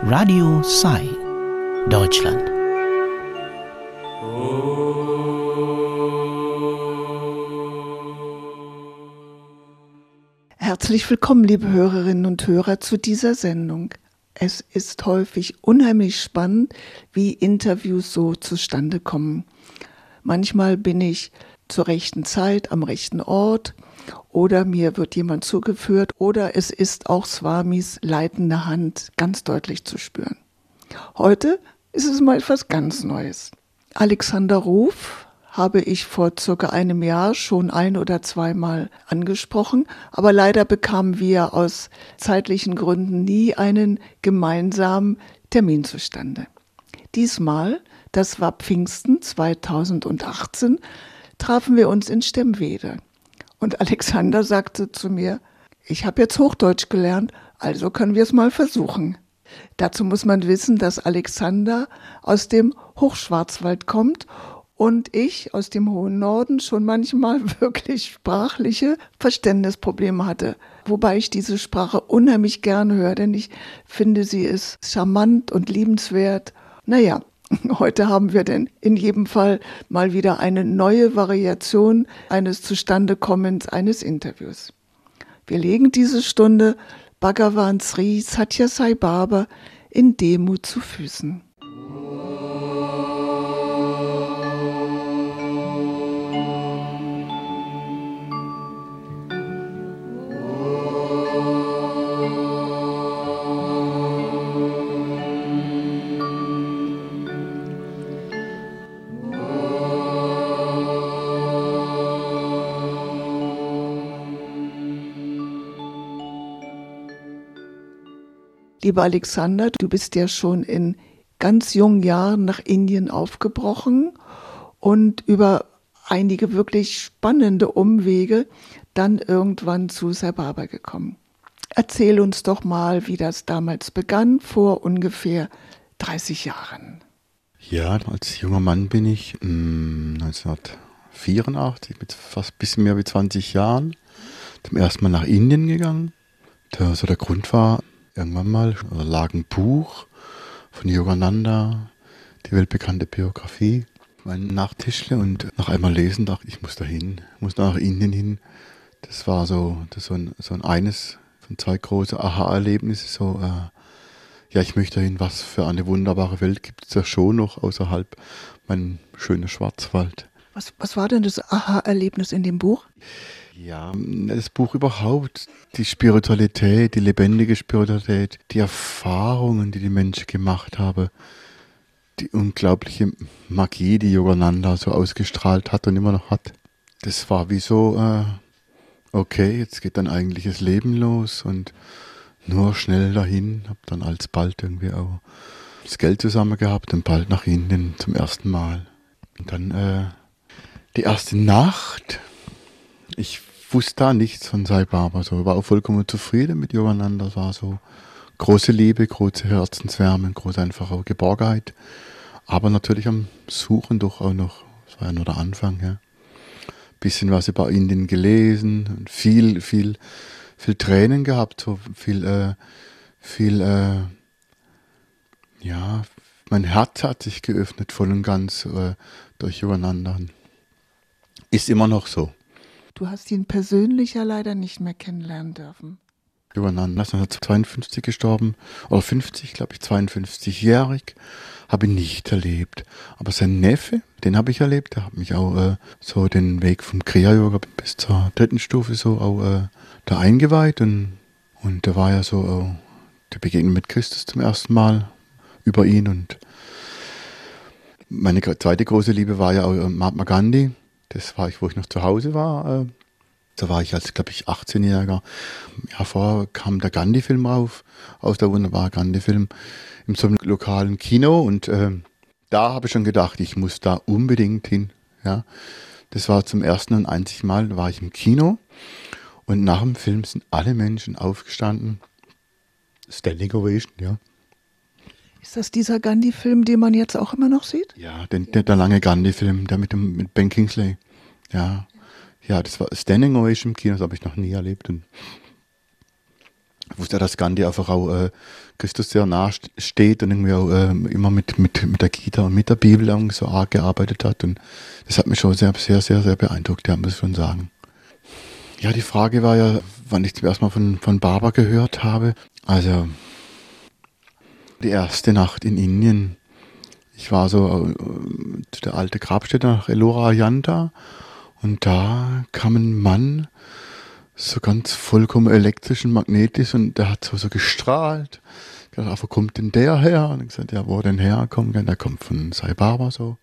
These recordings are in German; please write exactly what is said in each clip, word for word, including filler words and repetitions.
Radio Sai, Deutschland. Herzlich willkommen, liebe Hörerinnen und Hörer, zu dieser Sendung. Es ist häufig unheimlich spannend, wie Interviews so zustande kommen. Manchmal bin ich zur rechten Zeit am rechten Ort oder mir wird jemand zugeführt oder es ist auch Swamis leitende Hand ganz deutlich zu spüren. Heute ist es mal etwas ganz Neues. Alexander Ruf habe ich vor circa einem Jahr schon ein- oder zweimal angesprochen, aber leider bekamen wir aus zeitlichen Gründen nie einen gemeinsamen Termin zustande. Diesmal, das war Pfingsten zweitausendachtzehn, trafen wir uns in Stemwede. Und Alexander sagte zu mir, ich habe jetzt Hochdeutsch gelernt, also können wir es mal versuchen. Dazu muss man wissen, dass Alexander aus dem Hochschwarzwald kommt und ich aus dem hohen Norden schon manchmal wirklich sprachliche Verständnisprobleme hatte. Wobei ich diese Sprache unheimlich gern höre, denn ich finde, sie ist charmant und liebenswert. Naja, heute haben wir denn in jedem Fall mal wieder eine neue Variation eines Zustandekommens eines Interviews. Wir legen diese Stunde Bhagavan Sri Sathya Sai Baba in Demut zu Füßen. Lieber Alexander, du bist ja schon in ganz jungen Jahren nach Indien aufgebrochen und über einige wirklich spannende Umwege dann irgendwann zu Sai Baba gekommen. Erzähl uns doch mal, wie das damals begann, vor ungefähr dreißig Jahren. Ja, als junger Mann bin ich mh, neunzehnhundertvierundachtzig, mit fast ein bisschen mehr wie zwanzig Jahren, zum ersten Mal nach Indien gegangen. Der, so der Grund war, irgendwann mal lag ein Buch von Yogananda, die weltbekannte Biografie, mein Nachttischle, und nach einmal lesen dachte ich, ich muss da hin, muss nach Indien hin. Das war so, das so, ein, so ein eines von zwei große Aha-Erlebnisse, so, äh, ja, ich möchte dahin, was für eine wunderbare Welt gibt es ja schon noch außerhalb meinem schönen Schwarzwald. Was, was war denn das Aha-Erlebnis in dem Buch? Ja, das Buch überhaupt, die Spiritualität, die lebendige Spiritualität, die Erfahrungen, die die Menschen gemacht haben, die unglaubliche Magie, die Yogananda so ausgestrahlt hat und immer noch hat. Das war wie so, äh, okay, jetzt geht dann eigentlich das Leben los und nur schnell dahin, hab dann alsbald irgendwie auch das Geld zusammen gehabt und bald nach Indien zum ersten Mal. Und dann äh, die erste Nacht. Ich wusste da nichts von Sai Baba, so, war auch vollkommen zufrieden mit Yogananda. Das war so große Liebe, große Herzenswärme, große einfache Geborgenheit. Aber natürlich am Suchen doch auch noch, das war ja nur der Anfang, ja. Bisschen was über Indien gelesen und viel, viel, viel Tränen gehabt, so viel, äh, viel, äh, ja, mein Herz hat sich geöffnet voll und ganz äh, durch Yogananda. Ist immer noch so. Du hast ihn persönlich ja leider nicht mehr kennenlernen dürfen. Yogananda ist neunzehnhundertzweiundfünfzig gestorben, oder fünfzig, glaube ich, zweiundfünfzigjährig, habe ihn nicht erlebt. Aber sein Neffe, den habe ich erlebt, der hat mich auch äh, so den Weg vom Kriya-Yoga bis zur dritten Stufe so auch äh, da eingeweiht. Und, und da war ja so äh, die Begegnung mit Christus zum ersten Mal über ihn. Und meine zweite große Liebe war ja auch äh, Mahatma Gandhi. Das war ich, wo ich noch zu Hause war. Da war ich als, glaube ich, achtzehnjähriger. Ja, vorher kam der Gandhi-Film auf, aus der wunderbaren Gandhi-Film, in so einem lokalen Kino. Und äh, da habe ich schon gedacht, ich muss da unbedingt hin. Ja, das war zum ersten und einzigen Mal, da war ich im Kino. Und nach dem Film sind alle Menschen aufgestanden. Standing Ovation, ja. Ist das dieser Gandhi-Film, den man jetzt auch immer noch sieht? Ja, den, der, der lange Gandhi-Film, der mit dem mit Ben Kingsley. Ja, ja, das war Standing Ovation im Kino, das habe ich noch nie erlebt. Und Ich wusste ja, dass Gandhi einfach auch äh, Christus sehr nah steht und irgendwie auch äh, immer mit, mit, mit der Gita und mit der Bibel irgendwie so arg gearbeitet hat. Und das hat mich schon sehr, sehr, sehr, sehr beeindruckt, ja, muss ich schon sagen. Ja, die Frage war ja, wann ich zuerst mal von, von Baba gehört habe. Also, die erste Nacht in Indien. Ich war so äh, zu der alten Grabstätte nach Ellora Ajanta und da kam ein Mann, so ganz vollkommen elektrisch und magnetisch und der hat so, so gestrahlt. Ich dachte, wo kommt denn der her? Und ich gesagt, ja, wo denn herkommt? Der kommt von Sai Baba so.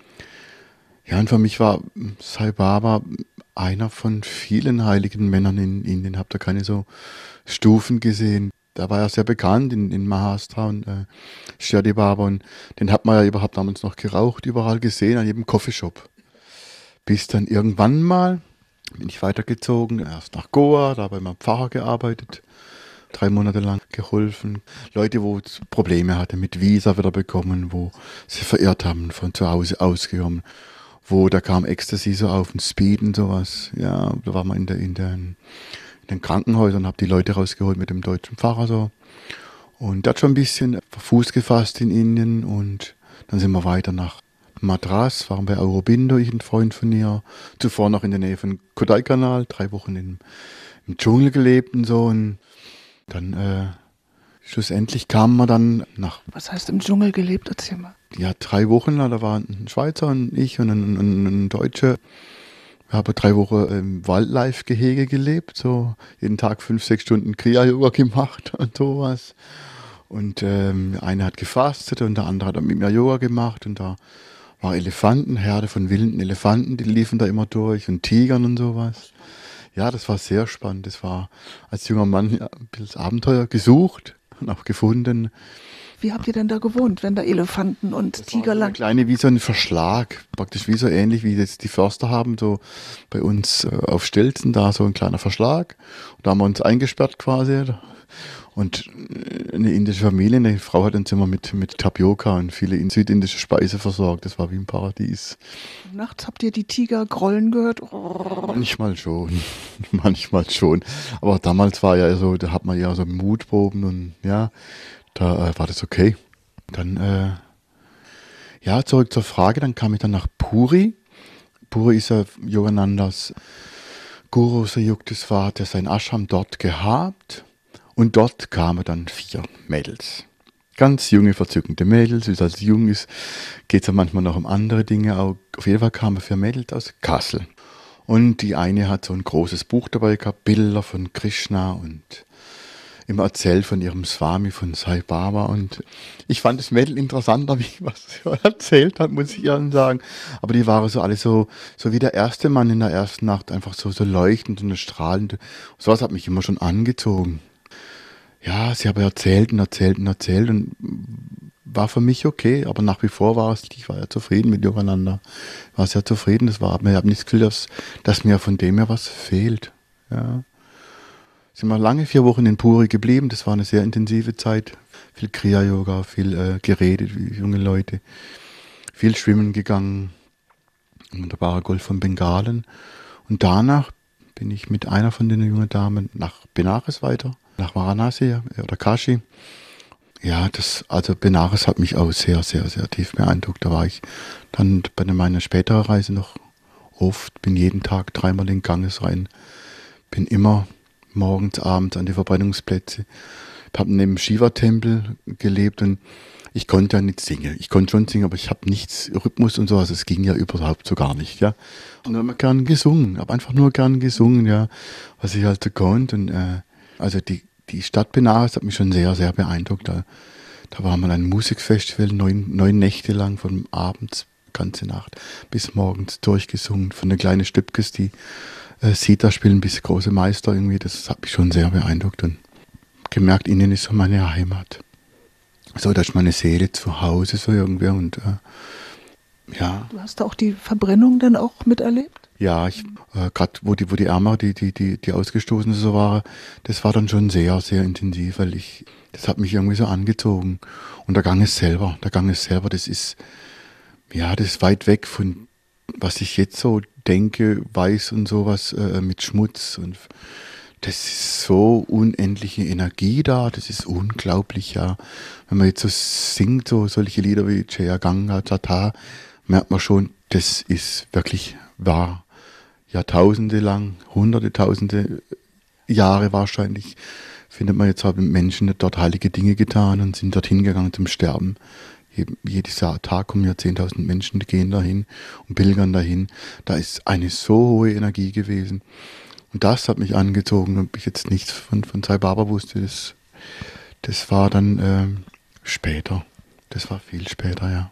Ja, und für mich war Sai Baba einer von vielen heiligen Männern in Indien. Hab da keine so Stufen gesehen. Da war er sehr bekannt in, in Maharashtra und äh, Shirdi Baba und den hat man ja überhaupt damals noch geraucht, überall gesehen, an jedem Coffeeshop. Bis dann irgendwann mal bin ich weitergezogen, erst nach Goa, da bei meinem Pfarrer gearbeitet, drei Monate lang geholfen. Leute, wo Probleme hatten, mit Visa wieder bekommen, wo sie verirrt haben, von zu Hause ausgekommen, wo da kam Ecstasy so auf und Speed und sowas. Ja, da war man in der, in der in den Krankenhäusern, habe die Leute rausgeholt mit dem deutschen Pfarrer so. Und der hat schon ein bisschen Fuß gefasst in Indien und dann sind wir weiter nach Madras, waren bei Aurobindo, ich ein Freund von ihr. Zuvor noch in der Nähe von Kodaikanal, drei Wochen im, im Dschungel gelebt und so. Und dann äh, schlussendlich kamen wir dann nach... Was heißt im Dschungel gelebt? Erzähl mal. Ja, drei Wochen, da waren ein Schweizer und ich und ein, ein, ein Deutscher. Ich habe drei Wochen im Wildlife-Gehege gelebt, so jeden Tag fünf, sechs Stunden Kriya-Yoga gemacht und sowas. Und ähm, der eine hat gefastet und der andere hat mit mir Yoga gemacht und da waren Elefanten, Herde von wilden Elefanten, die liefen da immer durch und Tigern und sowas. Ja, das war sehr spannend. Das war als junger Mann ja, ein bisschen das Abenteuer gesucht und auch gefunden. Wie habt ihr denn da gewohnt, wenn da Elefanten und Das Tiger war so lang? eine kleine, wie so ein Verschlag, praktisch wie so ähnlich wie jetzt die Förster haben, so bei uns äh, auf Stelzen, da so ein kleiner Verschlag. Und da haben wir uns eingesperrt quasi. Und eine indische Familie, eine Frau hat uns immer mit, mit Tapioca und viele südindische Speise versorgt. Das war wie ein Paradies. Nachts habt ihr die Tiger grollen gehört? Manchmal schon, manchmal schon. Aber damals war ja so, da hat man ja so Mutproben und ja, da äh, war das okay. Dann, äh, ja, zurück zur Frage, dann kam ich dann nach Puri. Puri ist ja Yoganandas Guru Sayuktiswar, der sein Ashram dort gehabt. Und dort kamen dann vier Mädels. Ganz junge, verzückende Mädels. Wie es als jung ist, geht es ja manchmal noch um andere Dinge. Auch auf jeden Fall kamen vier Mädels aus Kassel. Und die eine hat so ein großes Buch dabei gehabt, Bilder von Krishna und immer erzählt von ihrem Swami, von Sai Baba. Und ich fand das Mädel interessanter, wie was sie erzählt hat, muss ich Ihnen sagen. Aber die waren so alle so, so wie der erste Mann in der ersten Nacht, einfach so, so leuchtend und strahlend. Sowas hat mich immer schon angezogen. Ja, sie haben erzählt und erzählt und erzählt und war für mich okay, aber nach wie vor war es, ich war ja zufrieden mit Yogananda. Ich war sehr zufrieden, das war, ich habe nicht das Gefühl, dass, dass mir von dem her was fehlt. Ja. Sind wir lange vier Wochen in Puri geblieben, das war eine sehr intensive Zeit. Viel Kriya-Yoga, viel äh, geredet, wie junge Leute, viel schwimmen gegangen, ein wunderbarer Golf von Bengalen. Und danach bin ich mit einer von den jungen Damen nach Benares weiter. Nach Varanasi oder Kashi. Ja, das, also Benares hat mich auch sehr, sehr, sehr tief beeindruckt. Da war ich dann bei meiner späteren Reise noch oft, bin jeden Tag dreimal in Ganges rein, bin immer morgens, abends an die Verbrennungsplätze. Ich habe neben dem Shiva-Tempel gelebt und ich konnte ja nicht singen. Ich konnte schon singen, aber ich habe nichts, Rhythmus und sowas, es ging ja überhaupt so gar nicht, ja. Und nur gern gesungen, habe einfach nur gern gesungen, ja, was ich halt so konnte und äh, also die, die Stadt Benares hat mich schon sehr, sehr beeindruckt. Da, da war mal ein Musikfestival, neun, neun Nächte lang, von abends, ganze Nacht, bis morgens durchgesungen. Von den kleinen Stübkes, die äh, Sita spielen, bis große Meister irgendwie. Das hat mich schon sehr beeindruckt und gemerkt, Indien ist so meine Heimat. So, da ist meine Seele zu Hause, so irgendwie. Und äh, ja. Du hast auch die Verbrennung dann auch miterlebt? Ja, ich, äh, gerade wo die, wo die Ärmer, die, die, die, die Ausgestoßenen so waren, das war dann schon sehr, sehr intensiv, weil ich, das hat mich irgendwie so angezogen. Und der Ganges selber, der Ganges selber, das ist, ja, das ist weit weg von, was ich jetzt so denke, weiß und sowas, äh, mit Schmutz und das ist so unendliche Energie da, das ist unglaublich, ja. Wenn man jetzt so singt, so solche Lieder wie Jaya Ganga Jata, merkt man schon, das ist wirklich wahr. Jahrtausende lang, hunderte, tausende Jahre wahrscheinlich, findet man jetzt, haben Menschen dort heilige Dinge getan und sind dorthin gegangen zum Sterben. Jedes Jahr, Tag kommen ja zehntausend Menschen, die gehen dahin und pilgern dahin. Da ist eine so hohe Energie gewesen. Und das hat mich angezogen, ob ich jetzt nichts von, von Sai Baba wusste. Das, das war dann äh, später. Das war viel später, ja.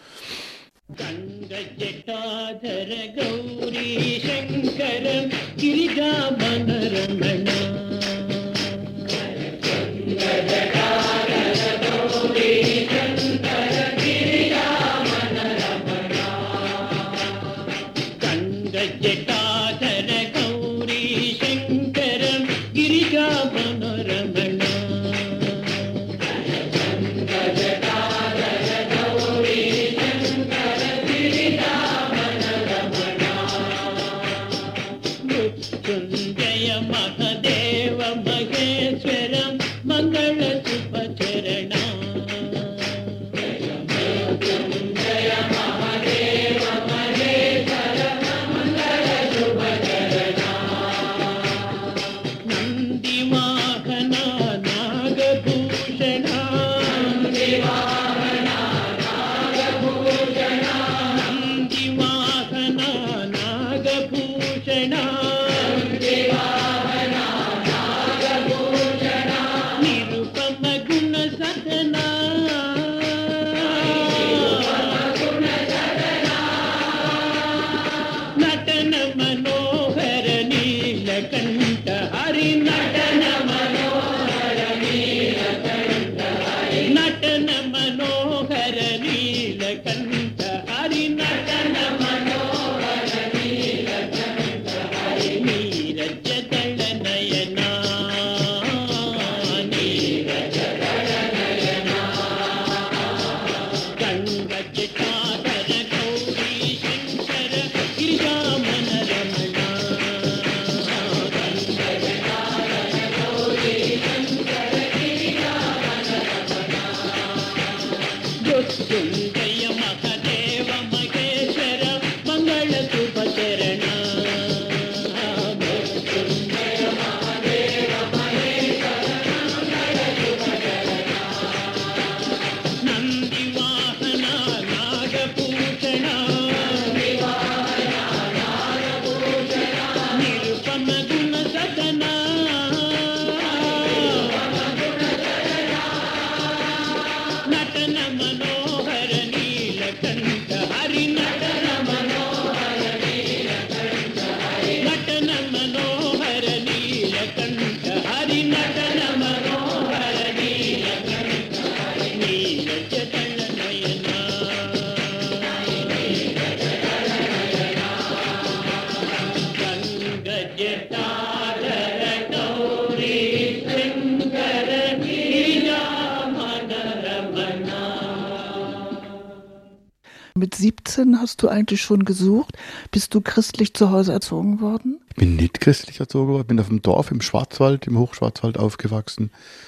Mit siebzehn hast du eigentlich schon gesucht. Bist du christlich zu Hause erzogen worden? Ich bin nicht christlich erzogen worden, bin auf dem Dorf im Schwarzwald, im Hochschwarzwald aufgewachsen.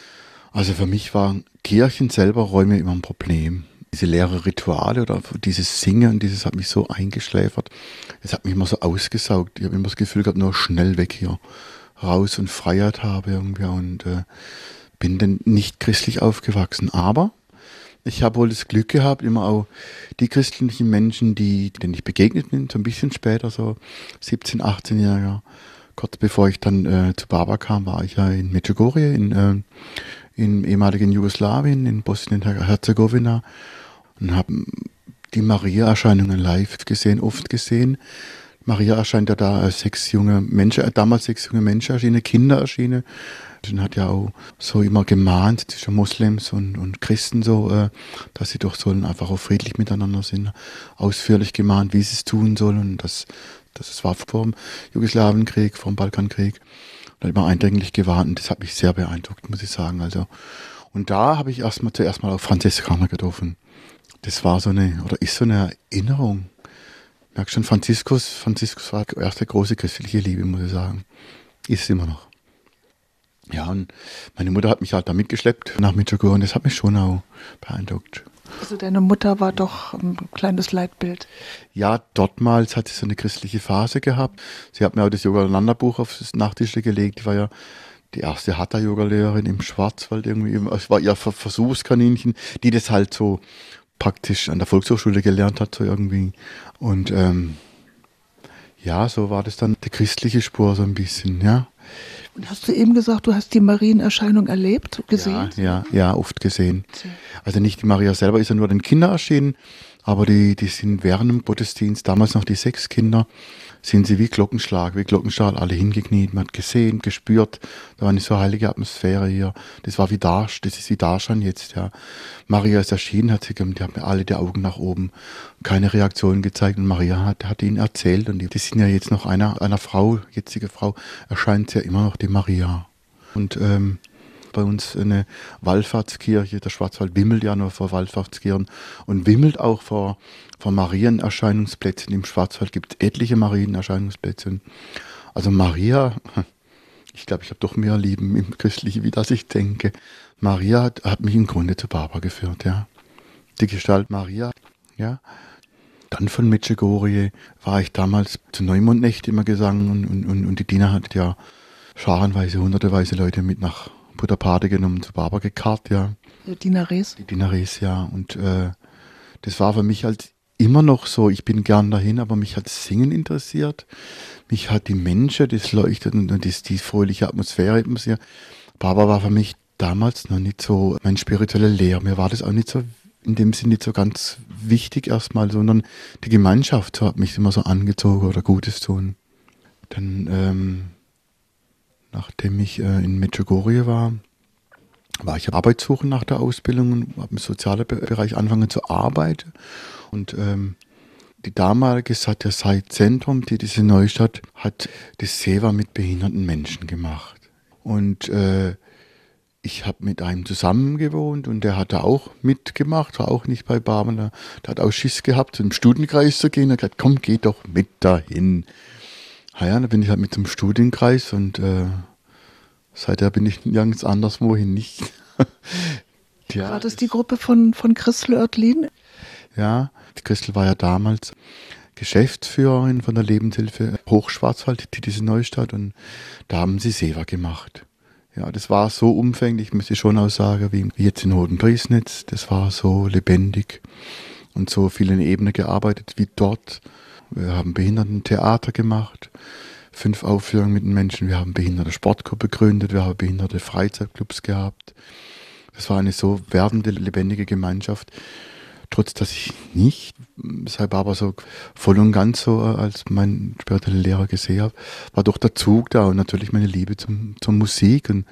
Also für mich waren Kirchen selber Räume immer ein Problem. Diese leeren Rituale oder dieses Singen, dieses hat mich so eingeschläfert. Es hat mich immer so ausgesaugt. Ich habe immer das Gefühl gehabt, nur schnell weg hier, raus und Freiheit habe irgendwie und äh, bin dann nicht christlich aufgewachsen. Aber ich habe wohl das Glück gehabt, immer auch die christlichen Menschen, die, denen ich begegnet bin, so ein bisschen später, so siebzehn, achtzehn-Jähriger. Kurz bevor ich dann äh, zu Baba kam, war ich ja in Medjugorje, in, äh, in ehemaligen Jugoslawien, in Bosnien-Herzegowina und habe die Maria-Erscheinungen live gesehen, oft gesehen. Maria erscheint ja da als sechs junge Menschen, damals sechs junge Menschen erschienen, Kinder erschienen. Und hat ja auch so immer gemahnt zwischen Moslems und, und Christen so, äh, dass sie doch sollen einfach auch friedlich miteinander sind. Ausführlich gemahnt, wie sie es tun sollen. Und das, das war vor dem Jugoslawienkrieg, vor dem Balkankrieg. Da hat immer eindringlich gewarnt und das hat mich sehr beeindruckt, muss ich sagen. Also, und da habe ich erstmal zuerst mal auf Franziskaner getroffen. Das war so eine, oder ist so eine Erinnerung. Merkst schon, Franziskus, Franziskus war die erste große christliche Liebe, muss ich sagen. Ist es immer noch. Ja, und meine Mutter hat mich halt da mitgeschleppt nach Medjugorje und das hat mich schon auch beeindruckt. Also deine Mutter war doch ein kleines Leitbild. Ja, dortmals hat sie so eine christliche Phase gehabt. Sie hat mir auch das Yogananda-Buch aufs Nachttischle gelegt. Die war ja die erste Hatha-Yoga-Lehrerin im Schwarzwald irgendwie. Es war ihr Versuchskaninchen, die das halt so praktisch an der Volkshochschule gelernt hat, so irgendwie. Und ähm, ja, so war das dann die christliche Spur so ein bisschen, ja. Und hast du eben gesagt, du hast die Marienerscheinung erlebt, gesehen? Ja, ja, ja, oft gesehen. Also nicht die Maria selber ist ja nur den Kindern erschienen, aber die, die sind während dem Gottesdienst, damals noch die sechs Kinder, sind sie wie Glockenschlag, wie Glockenschlag, alle hingekniet, man hat gesehen, gespürt, da war eine so heilige Atmosphäre hier. Das war wie Darsch, das ist wie Darschan jetzt, ja. Maria ist erschienen, hat sie, die haben mir alle die Augen nach oben, keine Reaktion gezeigt und Maria hat, hat ihnen erzählt und die, die sind ja jetzt noch einer, einer Frau, jetzige Frau, erscheint ja immer noch die Maria. Und ähm, bei uns eine Wallfahrtskirche, der Schwarzwald wimmelt ja nur vor Wallfahrtskirchen und wimmelt auch vor, vor Marienerscheinungsplätzen. Im Schwarzwald gibt es etliche Marienerscheinungsplätze. Also Maria, ich glaube, ich habe doch mehr Lieben im Christlichen, wie das ich denke. Maria hat, hat mich im Grunde zu Barbara geführt, ja. Die Gestalt Maria, ja. Dann von Medjugorje war ich damals zu Neumondnächte immer gesangen und, und, und, und die Dina hat ja scharenweise, hunderteweise Leute mit nach Buddha-Pate genommen, zu Barbara gekarrt, ja. Die Dinares? Die Dinares, ja. Und äh, das war für mich halt immer noch so, ich bin gern dahin, aber mich hat das Singen interessiert. Mich hat die Menschen, das Leuchtet und das, die fröhliche Atmosphäre. Barbara war für mich damals noch nicht so mein spiritueller Lehrer. Mir war das auch nicht so, in dem Sinne nicht so ganz wichtig erstmal, sondern die Gemeinschaft hat mich immer so angezogen oder Gutes tun. Dann, ähm, nachdem ich äh, in Medjugorje war, war ich auf Arbeitssuche nach der Ausbildung und habe im sozialen Bereich angefangen zu arbeiten. Und ähm, die damalige Satyasai-Zentrum, die diese Neustadt, hat das Seva mit behinderten Menschen gemacht. Und äh, ich habe mit einem zusammen gewohnt und der hat da auch mitgemacht, war auch nicht bei Barmen. Der, der hat auch Schiss gehabt, zum Studienkreis zu gehen. Er hat gesagt, komm, geh doch mit dahin. Ja, da bin ich halt mit zum Studienkreis und äh, seither bin ich nirgends anderswohin nicht. Ja, war das die Gruppe von, von Christel Oertlin? Ja, die Christel war ja damals Geschäftsführerin von der Lebenshilfe Hochschwarzwald, die diese Neustadt, und da haben sie Seva gemacht. Ja, das war so umfänglich, muss ich schon auch sagen, wie jetzt in Hodenpriesnitz. Das war so lebendig und so vielen Ebenen gearbeitet wie dort. Wir haben Behindertentheater gemacht, fünf Aufführungen mit den Menschen. Wir haben behinderte Sportgruppe gegründet, wir haben behinderte Freizeitclubs gehabt. Das war eine so werdende, lebendige Gemeinschaft. Trotz, dass ich nicht, sei Barbara so voll und ganz so als mein spiritueller Lehrer gesehen habe, war doch der Zug da und natürlich meine Liebe zum, zur Musik und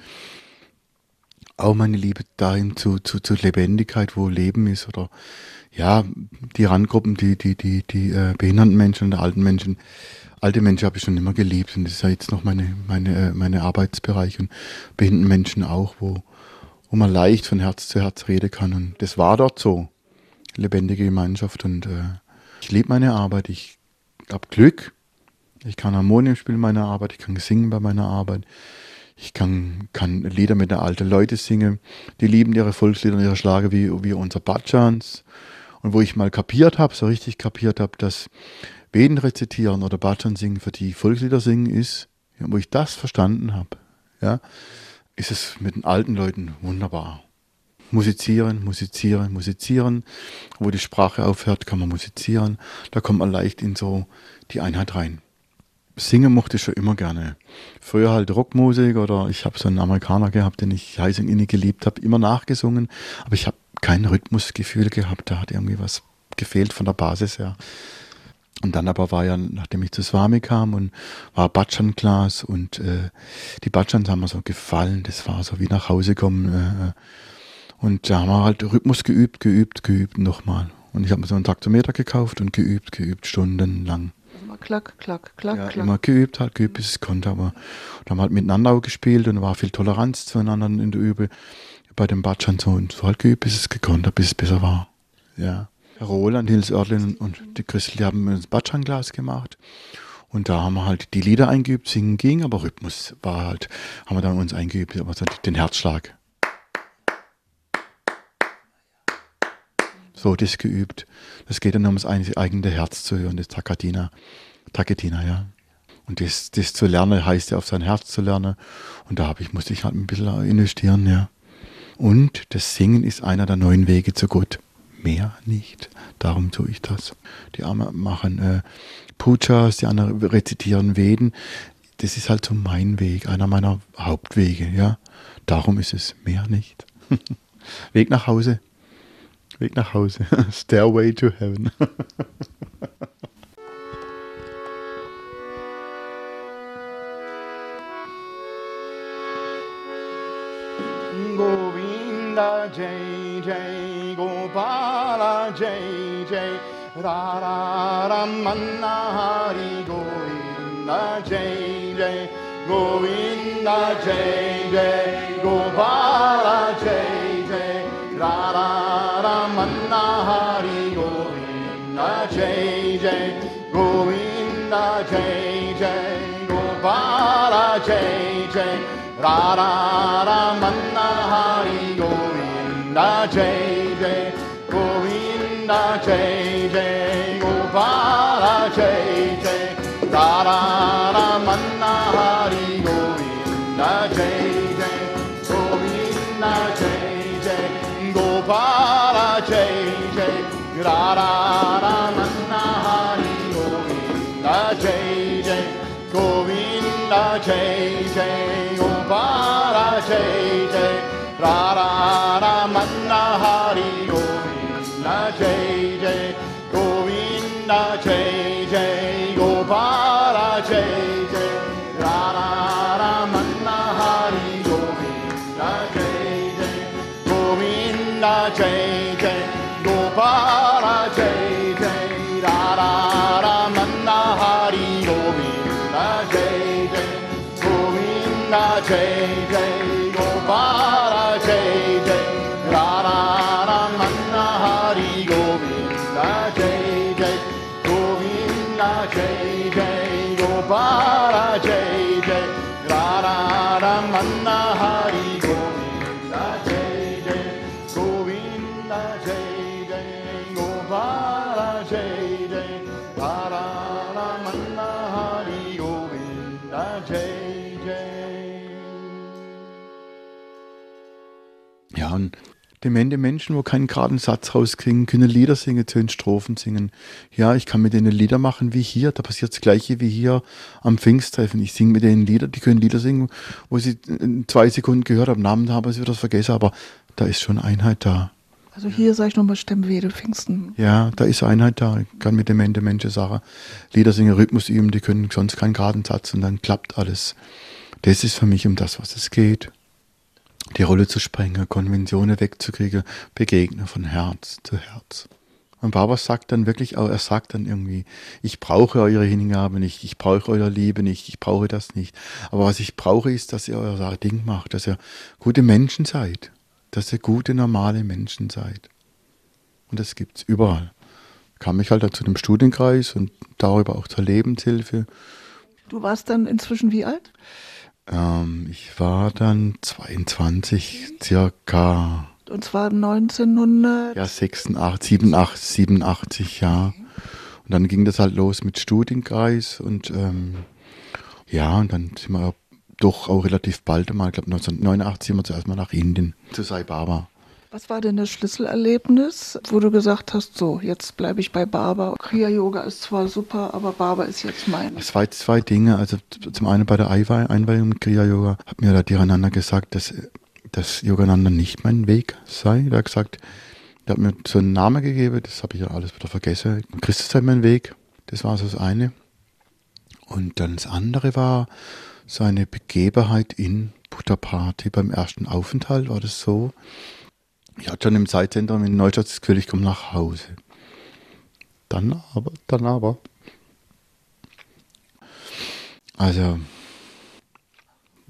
auch meine Liebe dahin zu, zu, zu Lebendigkeit, wo Leben ist, oder ja, die Randgruppen, die, die, die, die äh, behinderten Menschen und alten Menschen. Alte Menschen habe ich schon immer geliebt und das ist ja jetzt noch meine, meine, meine Arbeitsbereich und behinderten Menschen auch, wo, wo man leicht von Herz zu Herz reden kann, und das war dort so. Lebendige Gemeinschaft, und äh, ich liebe meine Arbeit, ich habe Glück, ich kann Harmonium spielen in meiner Arbeit, ich kann singen bei meiner Arbeit, ich kann, kann Lieder mit den alten Leuten singen, die lieben ihre Volkslieder und ihre Schlager wie, wie unser Bhajans, und wo ich mal kapiert habe, so richtig kapiert habe, dass Veden rezitieren oder Bhajan singen für die Volkslieder singen ist, ja, wo ich das verstanden habe, ja, ist es mit den alten Leuten wunderbar. Musizieren, musizieren, musizieren. Wo die Sprache aufhört, kann man musizieren. Da kommt man leicht in so die Einheit rein. Singen mochte ich schon immer gerne. Früher halt Rockmusik, oder ich habe so einen Amerikaner gehabt, den ich heiß und innig geliebt habe, immer nachgesungen. Aber ich habe kein Rhythmusgefühl gehabt. Da hat irgendwie was gefehlt von der Basis her. Und dann aber war ja, nachdem ich zu Swami kam und war Bhajan-Class und äh, die Bhajans haben mir so gefallen. Das war so wie nach Hause kommen. Äh, Und da haben wir halt Rhythmus geübt, geübt, geübt, nochmal. Und ich habe mir so einen Taktometer gekauft und geübt, geübt, stundenlang. Immer klack, klack, klack, ja, klack. Immer geübt, halt geübt, bis es konnte. Aber da haben wir halt miteinander auch gespielt und da war viel Toleranz zueinander in der Übe. Bei dem Bhajan so, und so halt geübt, bis es gekonnt hat, bis es besser war. Ja. Herr Roland, Nils Oertlin und die Christel, die haben das Bhajan-Glas gemacht. Und da haben wir halt die Lieder eingeübt, singen ging, aber Rhythmus war halt, haben wir dann uns eingeübt, aber so den Herzschlag. So, das geübt. Das geht dann um das eigene Herz zu hören, das Takatina. Takatina, ja. Und das, das zu lernen, heißt ja auf sein Herz zu lernen. Und da habe ich, musste ich halt ein bisschen investieren, ja. Und das Singen ist einer der neuen Wege zu Gott. Mehr nicht. Darum tue ich das. Die einen machen äh, Pujas, die anderen rezitieren Veden. Das ist halt so mein Weg, einer meiner Hauptwege, ja. Darum ist es mehr nicht. Weg nach Hause. Weg nach Hause. Stairway to Heaven. Govinda Jai Jai Gopala Jai Jai Radha Ramanna Hari Govinda Jai Jai Govinda Jai Jai Gopala Jai Jai Radha Ramanna Hari Govinda Jai Jai Govinda Jai Jai Gopala Jai Jai Radha Ramanna Hari Govinda Jai Jai Govinda Jai Jai Gopala Jai Jai Radha Ramanna Hari Govinda Jai Jai Govinda Jai Jai Gopala Jai Jai Radha Ramanna Hari Govinda Jai Jai Govinda Jai Jai Gopala Jai Jai Radha Ramanna Hari Govinda Jai Jai Govinda Jai Jai Gopala Jai Jai Radha Ramanna Hari Govinda Jai Jai Govinda Jai Jai Gopala Jai Jai Radha Ramanna Hari Govinda Jai Jai Govinda Jai Jai Gopala Jai Jai Radha Ramanna Hari Govinda Jai Jai Govinda Jai Jai Gopala Jai Jai Radha Ramanna Hari Govinda Jai Jai Govinda Jai Jai Gopala Jai Jai Radha Ramanna Hari Govinda Jai Jai. Ja, und demente Menschen, wo keinen geraden Satz rauskriegen, können Lieder singen, zehn Strophen singen. Ja, ich kann mit denen Lieder machen wie hier, da passiert das Gleiche wie hier am Pfingsttreffen. Ich singe mit denen Lieder, die können Lieder singen, wo sie in zwei Sekunden gehört haben, Namen haben sie wieder vergessen, aber da ist schon Einheit da. Also hier sage ich nochmal Stemmwede, Pfingsten. Ja, da ist Einheit da. Ich kann mit demente Menschen sagen, Lieder singen, Rhythmus üben, die können sonst keinen geraden Satz und dann klappt alles. Das ist für mich um das, was es geht. Die Rolle zu sprengen, Konventionen wegzukriegen, begegnen von Herz zu Herz. Und Baba sagt dann wirklich auch, er sagt dann irgendwie, ich brauche eure Hingabe nicht, ich brauche eure Liebe nicht, ich brauche das nicht. Aber was ich brauche ist, dass ihr euer Ding macht, dass ihr gute Menschen seid, dass ihr gute, normale Menschen seid. Und das gibt's überall. Kam ich halt zu dem Studienkreis und darüber auch zur Lebenshilfe. Du warst dann inzwischen wie alt? Ähm, ich war dann zweiundzwanzig, circa. Und zwar neunzehnhundert? Ja, sechsundachtzig, siebenundachtzig, siebenundachtzig, ja. Und dann ging das halt los mit Studienkreis und ähm, ja, und dann sind wir doch auch relativ bald mal, ich glaube neunzehnhundertneunundachtzig sind wir zuerst mal nach Indien, zu Sai Baba. Was war denn das Schlüsselerlebnis, wo du gesagt hast, so, jetzt bleibe ich bei Baba. Kriya-Yoga ist zwar super, aber Baba ist jetzt mein. Es waren zwei Dinge, also zum einen bei der Einweihung mit Kriya-Yoga hat mir da Dhirananda gesagt, dass, dass Yogananda nicht mein Weg sei. Er hat gesagt, er hat mir so einen Namen gegeben, das habe ich ja alles wieder vergessen. Christus sei mein Weg, das war so das eine. Und dann das andere war seine Begebenheit in Puttaparthi. Beim ersten Aufenthalt war das so, ich hatte schon im Zeitzentrum in Neustadt das Gefühl, ich komme nach Hause. Dann aber, dann aber. Also,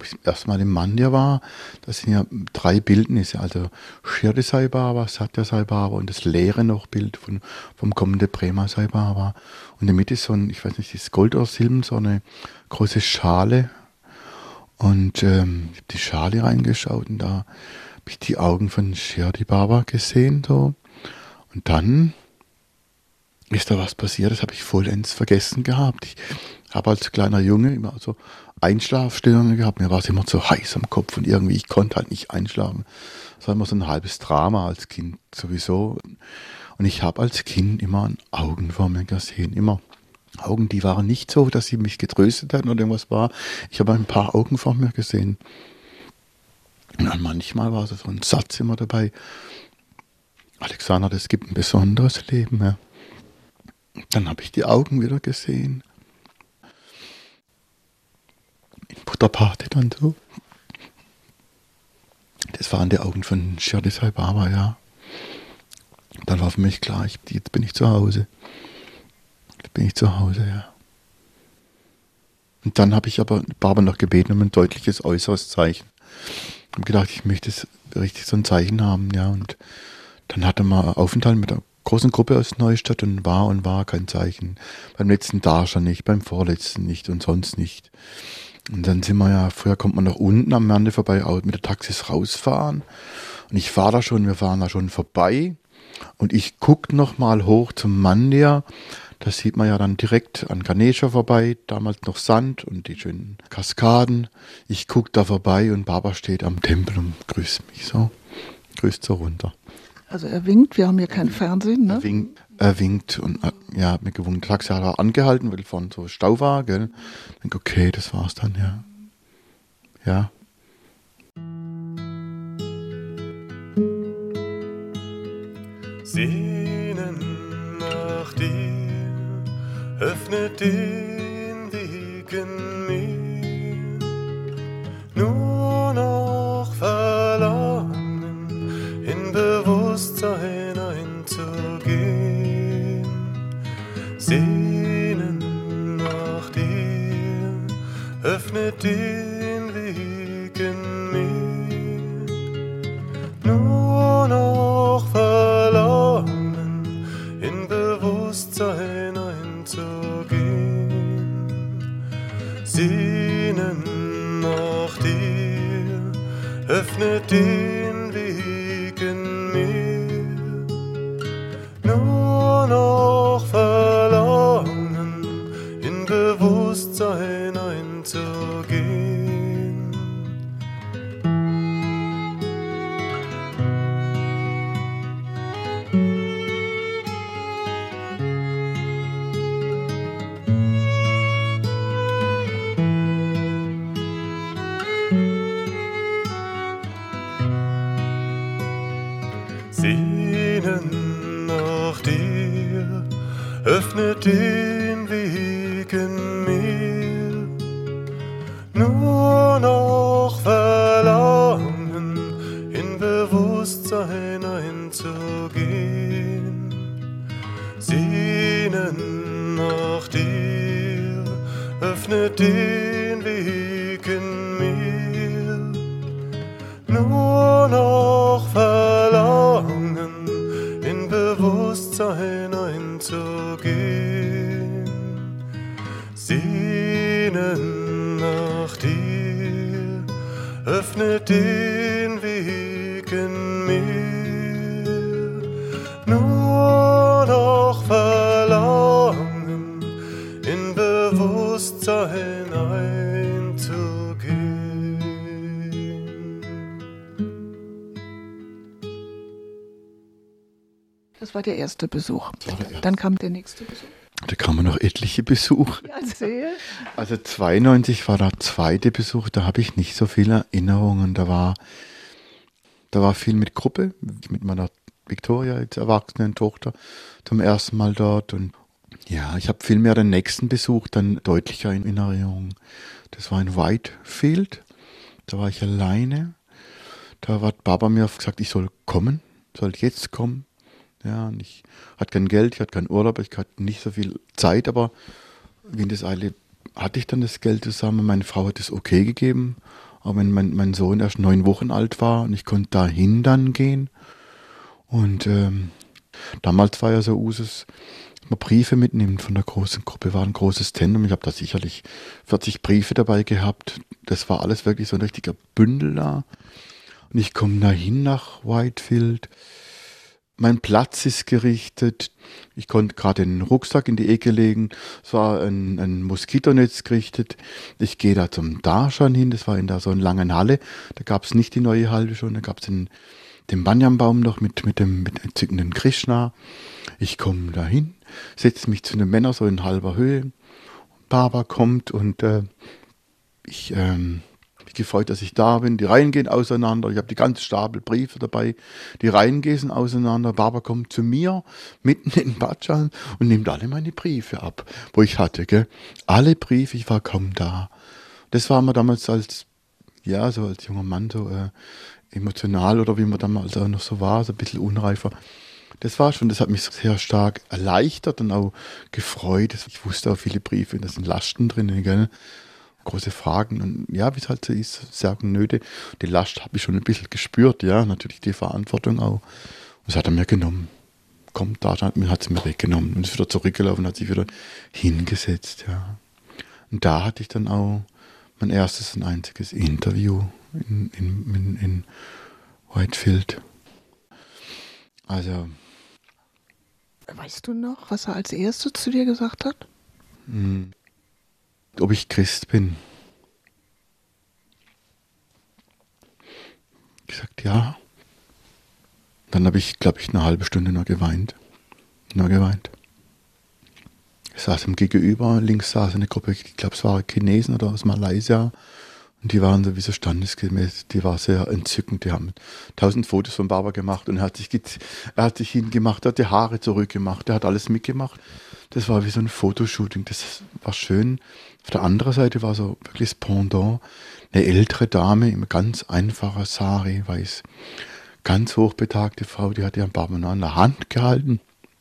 ich das erste Mal im Mandya war, das sind ja drei Bildnisse, also Shirdi Sai Baba, Satya Sai Baba und das leere noch Bild von, vom kommenden Prema Sai Baba. Und in der Mitte ist so ein, ich weiß nicht, ist Gold oder Silber, so eine große Schale. Und ähm, ich habe die Schale reingeschaut und da habe ich die Augen von Shirdi Baba gesehen. So. Und dann ist da was passiert, das habe ich vollends vergessen gehabt. Ich habe als kleiner Junge immer so Einschlafstörungen gehabt. Mir war es immer zu heiß am Kopf und irgendwie, ich konnte halt nicht einschlafen. Das war immer so ein halbes Drama als Kind sowieso. Und ich habe als Kind immer Augen vor mir gesehen, immer Augen, die waren nicht so, dass sie mich getröstet hätten oder irgendwas war. Ich habe ein paar Augen vor mir gesehen. Und dann manchmal war so ein Satz immer dabei: Alexander, das gibt ein besonderes Leben. Ja. Dann habe ich die Augen wieder gesehen. In Butterparty dann so. Das waren die Augen von Shirdi Sai Baba, ja. Dann war für mich klar, ich, jetzt bin ich zu Hause. Jetzt bin ich zu Hause, ja. Und dann habe ich aber Baba noch gebeten um ein deutliches äußeres Zeichen. Ich habe gedacht, ich möchte richtig so ein Zeichen haben, ja. Und dann hatte man Aufenthalt mit einer großen Gruppe aus Neustadt und war und war kein Zeichen. Beim letzten Darscher nicht, beim vorletzten nicht und sonst nicht. Und dann sind wir ja, früher kommt man nach unten am Mande vorbei, mit der Taxis rausfahren. Und ich fahre da schon, wir fahren da schon vorbei. Und ich gucke nochmal hoch zum Mandya. Da sieht man ja dann direkt an Ganesha vorbei, damals noch Sand und die schönen Kaskaden. Ich gucke da vorbei und Baba steht am Tempel und grüßt mich so. Grüßt so runter. Also er winkt, wir haben hier kein Fernsehen, ne? Er winkt, er winkt und ja, hat mir gewunken. Der Taxi hat er angehalten, weil vorne so Stau war, gell. Ich denke, okay, das war's dann, ja. Ja. Sehnen nach dir, öffnet den Weg in mir. Nur noch Verlangen, in Bewusstsein einzugehen. Sehnen nach dir, öffnet den Weg in mir. Nur noch Verlangen, in Bewusstsein einzugehen. Sehnen nach dir, öffnet den Weg in mir. Nur noch Verlangen, in Bewusstsein einzugehen. Sehnen nach dir, öffnet den Weg in mir. Nur noch Verlangen, in Bewusstsein einzugehen. Sehnen nach dir, öffnet den Weg in mir. Nur noch Verlangen, in Bewusstsein einzugehen. Sehnen nach dir, öffnet den Weg in mir. Nur noch Verlangen, in Bewusstsein einzugehen. Das war der erste Besuch. war der erste. Dann kam der nächste Besuch. Da kamen noch etliche Besuche. Ja, erzähl. Also zweiundneunzig war der zweite Besuch, da habe ich nicht so viele Erinnerungen. Da war, da war viel mit Gruppe, mit meiner Victoria, jetzt erwachsenen Tochter, zum ersten Mal dort. Und ja, ich habe viel mehr den nächsten Besuch dann deutlicher in Erinnerung. Das war in Whitefield, da war ich alleine. Da hat Baba mir gesagt, ich soll kommen, soll jetzt kommen. Ja, und ich hatte kein Geld, ich hatte keinen Urlaub, ich hatte nicht so viel Zeit, aber wie in das Eile hatte ich dann das Geld zusammen. Meine Frau hat das okay gegeben, Aber wenn mein, mein Sohn erst neun Wochen alt war und ich konnte dahin dann gehen. Und ähm, damals war ja so Usus, dass man Briefe mitnimmt von der großen Gruppe. War ein großes Zentrum. Ich habe da sicherlich vierzig Briefe dabei gehabt. Das war alles wirklich so ein richtiger Bündel da. Und ich komme dahin nach Whitefield. Mein Platz ist gerichtet. Ich konnte gerade den Rucksack in die Ecke legen. Es war ein, ein Moskitonetz gerichtet. Ich gehe da zum Darshan hin. Das war in da so einer langen Halle. Da gab es nicht die neue Halle schon. Da gab es den, den Banyanbaum noch mit, mit dem mit entzückenden Krishna. Ich komme da hin, setze mich zu den Männern so in halber Höhe. Baba kommt und äh, ich... Ähm, Ich bin gefreut, dass ich da bin. Die Reihen gehen auseinander. Ich habe die ganze Stapel Briefe dabei. Die Reihen gehen auseinander. Baba kommt zu mir, mitten in Bachan und nimmt alle meine Briefe ab, wo ich hatte. Gell? Alle Briefe, ich war kaum da. Das war mir damals als, ja, so als junger Mann so äh, emotional oder wie man damals auch noch so war, so ein bisschen unreifer. Das war schon, das hat mich sehr stark erleichtert und auch gefreut. Ich wusste auch viele Briefe, da sind Lasten drin, gell? Große Fragen und ja, wie es halt so ist, Sorgen, Nöte. Die Last habe ich schon ein bisschen gespürt, ja, natürlich die Verantwortung auch. Und das hat er mir genommen. Kommt da, hat es mir weggenommen und ist wieder zurückgelaufen, hat sich wieder hingesetzt, ja. Und da hatte ich dann auch mein erstes und einziges Interview in, in, in, in Whitefield. Also. Weißt du noch, was er als erstes zu dir gesagt hat? Mh. Ob ich Christ bin. Ich sagte ja. Dann habe ich, glaube ich, eine halbe Stunde nur geweint. Nur geweint. Ich saß ihm gegenüber, links saß eine Gruppe, ich glaube, es waren Chinesen oder aus Malaysia. Und die waren sowieso standesgemäß, die war sehr entzückend. Die haben tausend Fotos von Baba gemacht und er hat sich, er hat sich hingemacht, er hat die Haare zurückgemacht, er hat alles mitgemacht. Das war wie so ein Fotoshooting, das war schön. Auf der anderen Seite war so wirklich das Pendant, eine ältere Dame in ganz einfacher Sari, weiß, ganz hochbetagte Frau, die hat ihren Baba an der Hand gehalten.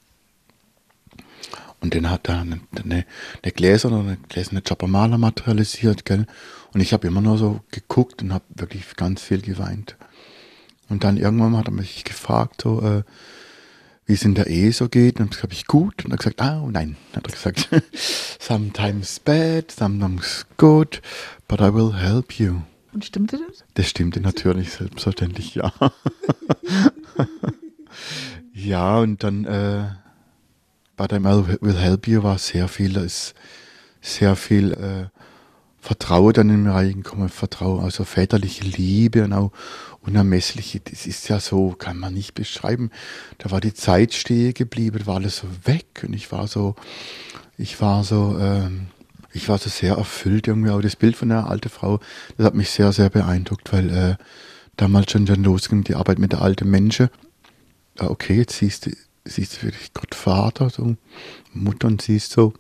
Und dann hat er eine, eine, eine Gläser oder eine gläserne Chapamala materialisiert, gell? Und ich habe immer nur so geguckt und habe wirklich ganz viel geweint. Und dann irgendwann hat er mich gefragt, so, äh, wie es in der Ehe so geht. Und dann habe ich gut. Und er hat gesagt, ah, nein, hat er gesagt, sometimes bad, sometimes good, but I will help you. Und stimmte das? Das stimmte natürlich, selbstverständlich, ja. Ja, und dann, äh, but I will help you war sehr viel, da ist sehr viel äh, Vertrauen dann in mir reingekommen, Vertrauen, also väterliche Liebe und auch unermessliche, das ist ja so, kann man nicht beschreiben. Da war die Zeit stehen geblieben, war alles so weg und ich war so, ich war so, ähm, ich war so sehr erfüllt irgendwie, auch das Bild von der alten Frau, das hat mich sehr, sehr beeindruckt, weil äh, damals schon dann losging die Arbeit mit der alten Menschen. Ja, okay, jetzt siehst du, siehst du wirklich Gott Vater, so Mutter und siehst so,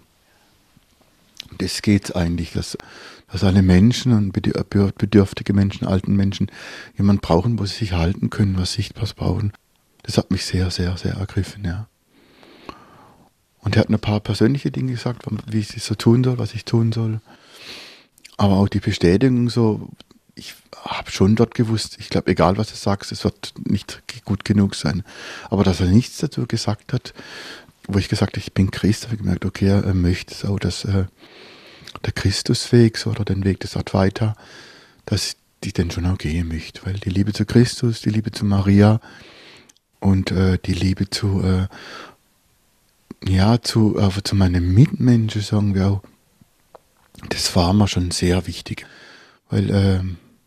das geht's eigentlich, dass, dass alle Menschen und bedürftige Menschen, alten Menschen jemanden brauchen, wo sie sich halten können, was Sichtbares brauchen. Das hat mich sehr, sehr, sehr ergriffen, ja. Und er hat ein paar persönliche Dinge gesagt, wie ich es so tun soll, was ich tun soll. Aber auch die Bestätigung so, ich habe schon dort gewusst, ich glaube, egal was du sagst, es wird nicht gut genug sein. Aber dass er nichts dazu gesagt hat, wo ich gesagt habe, ich bin Christ, habe ich gemerkt, okay, er möchte es auch, dass äh, der Christusweg so, oder den Weg des Advaita, dass ich den schon auch gehen möchte. Weil die Liebe zu Christus, die Liebe zu Maria und äh, die Liebe zu, äh, ja, zu, äh, zu meinen Mitmenschen, sagen wir auch, das war mir schon sehr wichtig. Weil äh,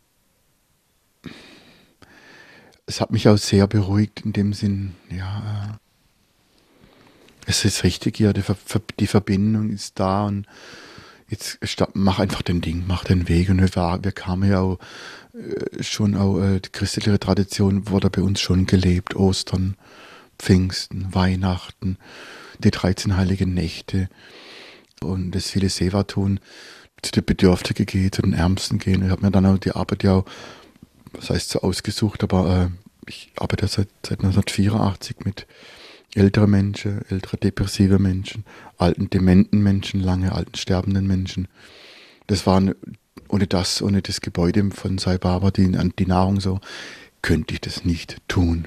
es hat mich auch sehr beruhigt in dem Sinn, ja, äh, es ist richtig, ja, die, Ver- die Verbindung ist da und jetzt mach einfach den Ding, mach den Weg. Und wir, war, wir kamen ja auch äh, schon auch, äh, die christliche Tradition wurde bei uns schon gelebt. Ostern, Pfingsten, Weihnachten, die dreizehn heiligen Nächte und das viele Seva tun, zu den Bedürftigen gehen, zu den Ärmsten gehen. Ich habe mir dann auch die Arbeit ja auch, was heißt so ausgesucht, aber äh, ich arbeite seit, seit neunzehnhundertvierundachtzig mit ältere Menschen, ältere depressive Menschen, alten dementen Menschen, lange alten sterbenden Menschen. Das waren ohne das, ohne das Gebäude von Sai Baba, die, die Nahrung so, könnte ich das nicht tun.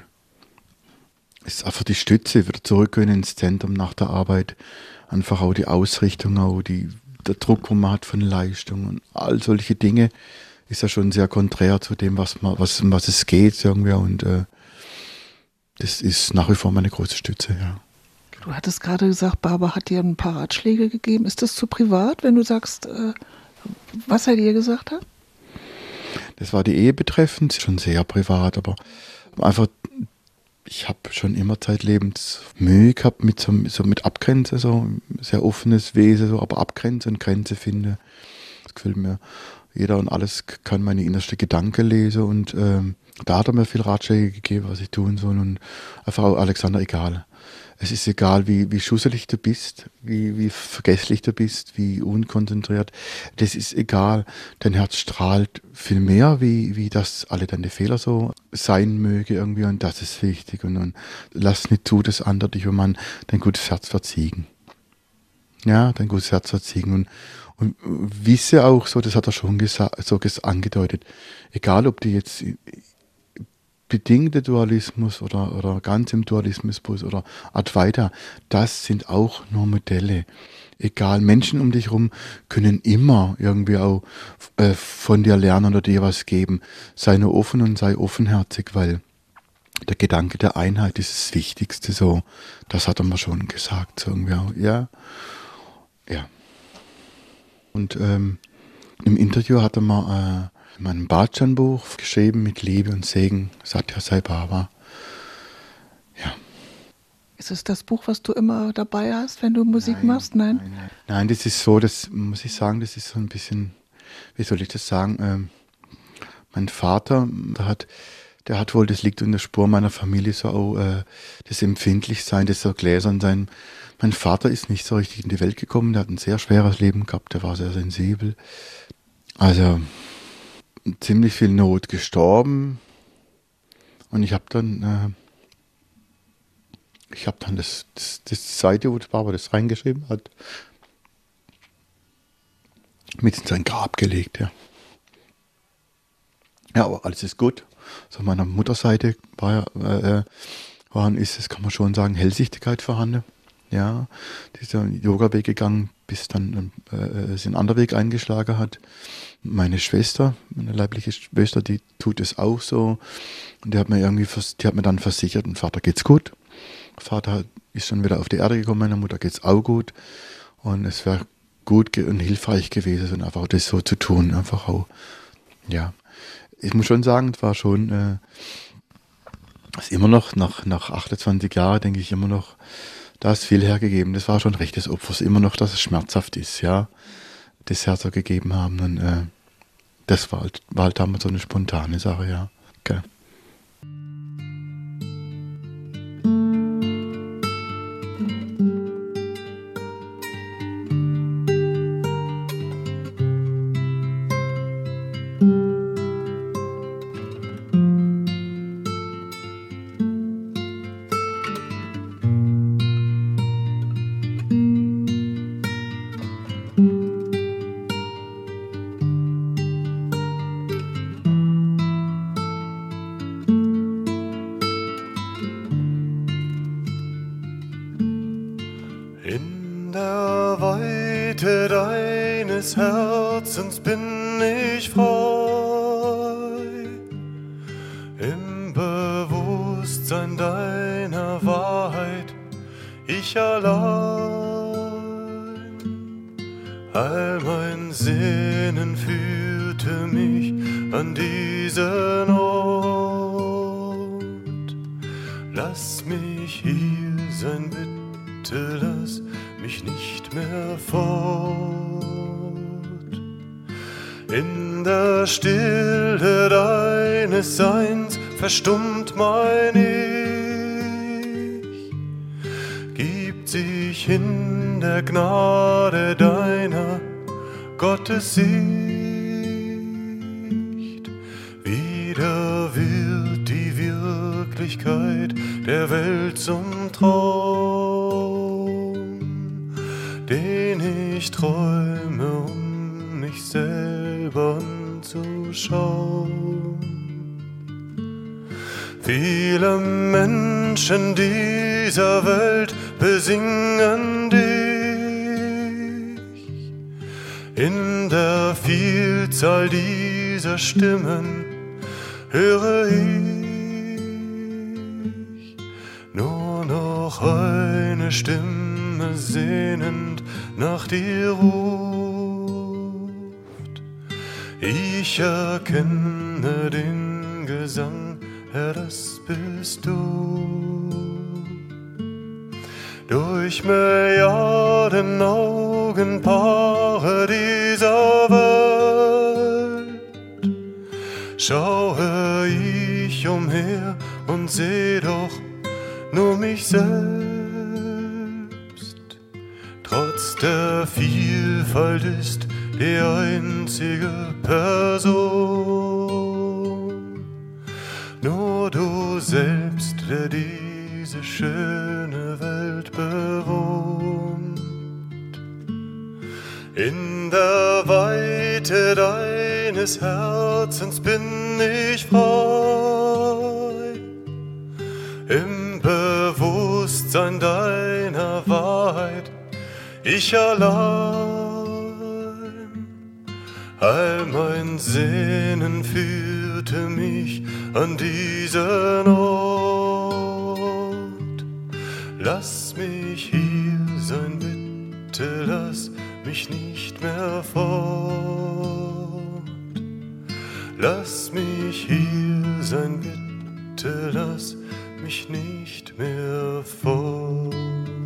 Es ist einfach die Stütze, wieder zurückgehen ins Zentrum nach der Arbeit, einfach auch die Ausrichtung, auch die, der Druck, den man hat von Leistung und all solche Dinge, ist ja schon sehr konträr zu dem, was man, was, um was es geht, sagen wir, und äh, das ist nach wie vor meine große Stütze, ja. Du hattest gerade gesagt, Baba hat dir ein paar Ratschläge gegeben. Ist das zu privat, wenn du sagst, äh, was er dir gesagt hat? Das war die Ehe betreffend, schon sehr privat, aber einfach, ich habe schon immer zeitlebens Mühe gehabt mit so, so mit Abgrenzen, so sehr offenes Wesen, so, aber Abgrenzen und Grenze finde. Das gefällt mir. Jeder und alles kann meine innerste Gedanken lesen und ähm, da hat er mir viel Ratschläge gegeben, was ich tun soll und einfach auch Alexander, egal. Es ist egal, wie, wie schusselig du bist, wie, wie vergesslich du bist, wie unkonzentriert. Das ist egal. Dein Herz strahlt viel mehr, wie, wie das alle deine Fehler so sein möge irgendwie. Und das ist wichtig. Und, und lass nicht zu, dass andere dich um man dein gutes Herz verziehen. Ja, dein gutes Herz verziehen. Und, und wisse auch so, das hat er schon gesagt, so angedeutet, egal ob du jetzt bedingter Dualismus oder, oder ganz im Dualismus oder Advaita, das sind auch nur Modelle. Egal, Menschen um dich herum können immer irgendwie auch äh, von dir lernen oder dir was geben. Sei nur offen und sei offenherzig, weil der Gedanke der Einheit ist das Wichtigste. So, das hat er mir schon gesagt. So irgendwie auch. Ja, ja. Und ähm, im Interview hat er mal äh, in meinem Bhajan-Buch geschrieben mit Liebe und Segen, Satya Sai Baba. Ja. Ist es das Buch, was du immer dabei hast, wenn du Musik Nein, machst? Nein? Nein, nein. Nein, das ist so, das muss ich sagen, das ist so ein bisschen, wie soll ich das sagen, ähm, mein Vater, der hat, der hat wohl, das liegt in der Spur meiner Familie, so auch äh, das Empfindlichsein, das so gläsern sein. Mein Vater ist nicht so richtig in die Welt gekommen, der hat ein sehr schweres Leben gehabt, der war sehr sensibel. Also ziemlich viel Not gestorben und ich habe dann äh, ich habe dann das, das, das Seite, wo der Baba das reingeschrieben hat, mit in sein Grab gelegt, ja. Ja, aber alles ist gut. So an meiner Mutterseite war ja, äh, waren, ist es, kann man schon sagen, Hellsichtigkeit vorhanden. Ja, die ist ja einen Yoga-Weg gegangen, bis dann äh, sie einen anderen Weg eingeschlagen hat. Meine Schwester, meine leibliche Schwester, die tut es auch so. Und die hat mir irgendwie, die hat mir dann versichert, dem Vater geht's gut. Vater ist schon wieder auf die Erde gekommen, meiner Mutter geht's auch gut. Und es wäre gut und hilfreich gewesen, einfach das so zu tun. Einfach auch, ja. Ich muss schon sagen, es war schon, äh, ist immer noch, nach, nach achtundzwanzig Jahren, denke ich, immer noch, da ist viel hergegeben. Das war schon recht des Opfers. Immer noch, dass es schmerzhaft ist, ja. Das Herz so gegeben haben. Und äh, das war halt, war halt damals so eine spontane Sache, ja. Okay. In der Weite deines Herzens bin ich frei, im Bewusstsein deiner Wahrheit ich allein. All mein Sinnen führte mich an diesen Ort. Lass mich hier sein, bitte lass mich nicht mehr fort. In der Stille deines Seins verstummt mein Ich, gibt sich in der Gnade deiner Gottessicht. Wieder wird die Wirklichkeit der Welt zum Traum, den ich träume um mich selber albern zu schauen. Viele Menschen dieser Welt besingen dich. In der Vielzahl dieser Stimmen höre ich nur noch eine Stimme sehnend nach dir ruft. Ich erkenne den Gesang, Herr, das bist du. Durch Milliarden Augenpaare dieser Welt schaue ich umher und seh doch nur mich selbst. Trotz der Vielfalt ist die einzige Person nur du selbst, der diese schöne Welt bewohnt. In der Weite deines Herzens bin ich frei, im Bewusstsein deiner Wahrheit ich allein. All mein Sehnen führte mich an diesen Ort. Lass mich hier sein, bitte lass mich nicht mehr fort. Lass mich hier sein, bitte lass mich nicht mehr fort.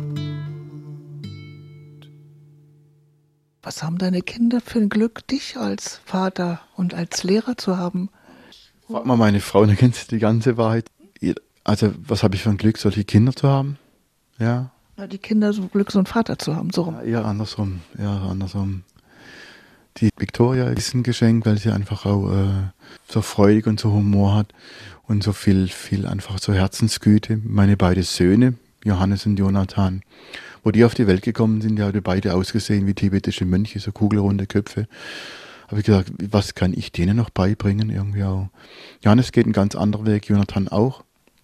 Was haben deine Kinder für ein Glück, dich als Vater und als Lehrer zu haben? Frag mal meine Frau, dann kennst du die ganze Wahrheit. Also, was habe ich für ein Glück, solche Kinder zu haben? Ja. Na, die Kinder so Glück, so einen Vater zu haben, so rum. Ja, eher andersrum, eher andersrum. Die Victoria ist ein Geschenk, weil sie einfach auch äh, so freudig und so Humor hat und so viel, viel einfach so Herzensgüte. Meine beiden Söhne, Johannes und Jonathan, wo die auf die Welt gekommen sind, die haben beide ausgesehen wie tibetische Mönche, so kugelrunde Köpfe. Habe ich gesagt, was kann ich denen noch beibringen? Irgendwie auch. Johannes geht einen ganz anderen Weg, Jonathan auch.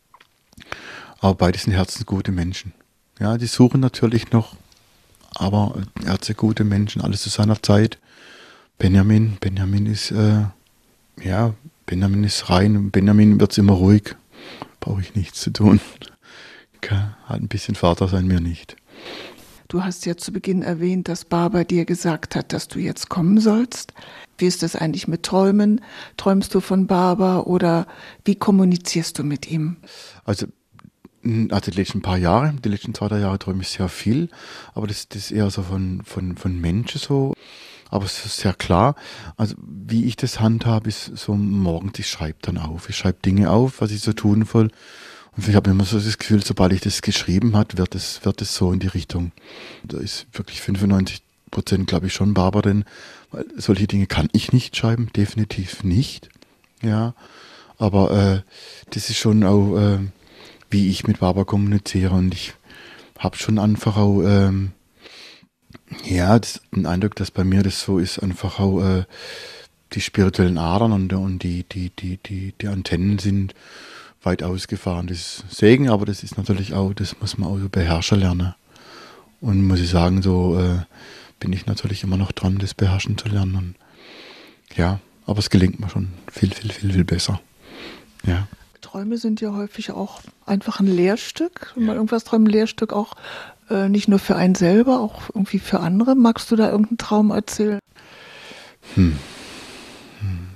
Aber beide sind herzensgute Menschen. Ja, die suchen natürlich noch, aber herzensgute Menschen, alles zu seiner Zeit. Benjamin, Benjamin ist, äh, ja, Benjamin ist rein. Benjamin wird immer ruhig. Brauche ich nichts zu tun. Hat ein bisschen Vater sein mir nicht. Du hast ja zu Beginn erwähnt, dass Baba dir gesagt hat, dass du jetzt kommen sollst. Wie ist das eigentlich mit Träumen? Träumst du von Baba oder wie kommunizierst du mit ihm? Also, also die letzten paar Jahre, die letzten zwei, drei Jahre träume ich sehr viel, aber das, das ist eher so von, von, von Menschen so. Aber es ist sehr klar, also wie ich das handhabe, ist so morgens, ich schreibe dann auf. Ich schreibe Dinge auf, was ich so tun will. Und ich habe immer so das Gefühl, sobald ich das geschrieben habe, wird es, wird es so in die Richtung. Da ist wirklich fünfundneunzig Prozent, glaube ich, schon Baba drin, weil solche Dinge kann ich nicht schreiben, definitiv nicht. Ja, aber äh, das ist schon auch, äh, wie ich mit Baba kommuniziere und ich habe schon einfach auch, ähm, ja, das, den Eindruck, dass bei mir das so ist, einfach auch äh, die spirituellen Adern und, und die, die, die, die, die Antennen sind weit ausgefahren. Das ist Segen, aber das ist natürlich auch, das muss man auch so beherrschen lernen. Und muss ich sagen, so äh, bin ich natürlich immer noch dran, das beherrschen zu lernen. Und, ja, aber es gelingt mir schon viel, viel, viel, viel besser. Ja. Träume sind ja häufig auch einfach ein Lehrstück. Wenn man irgendwas träumt, ein Lehrstück auch äh, nicht nur für einen selber, auch irgendwie für andere. Magst du da irgendeinen Traum erzählen? Hm. Hm.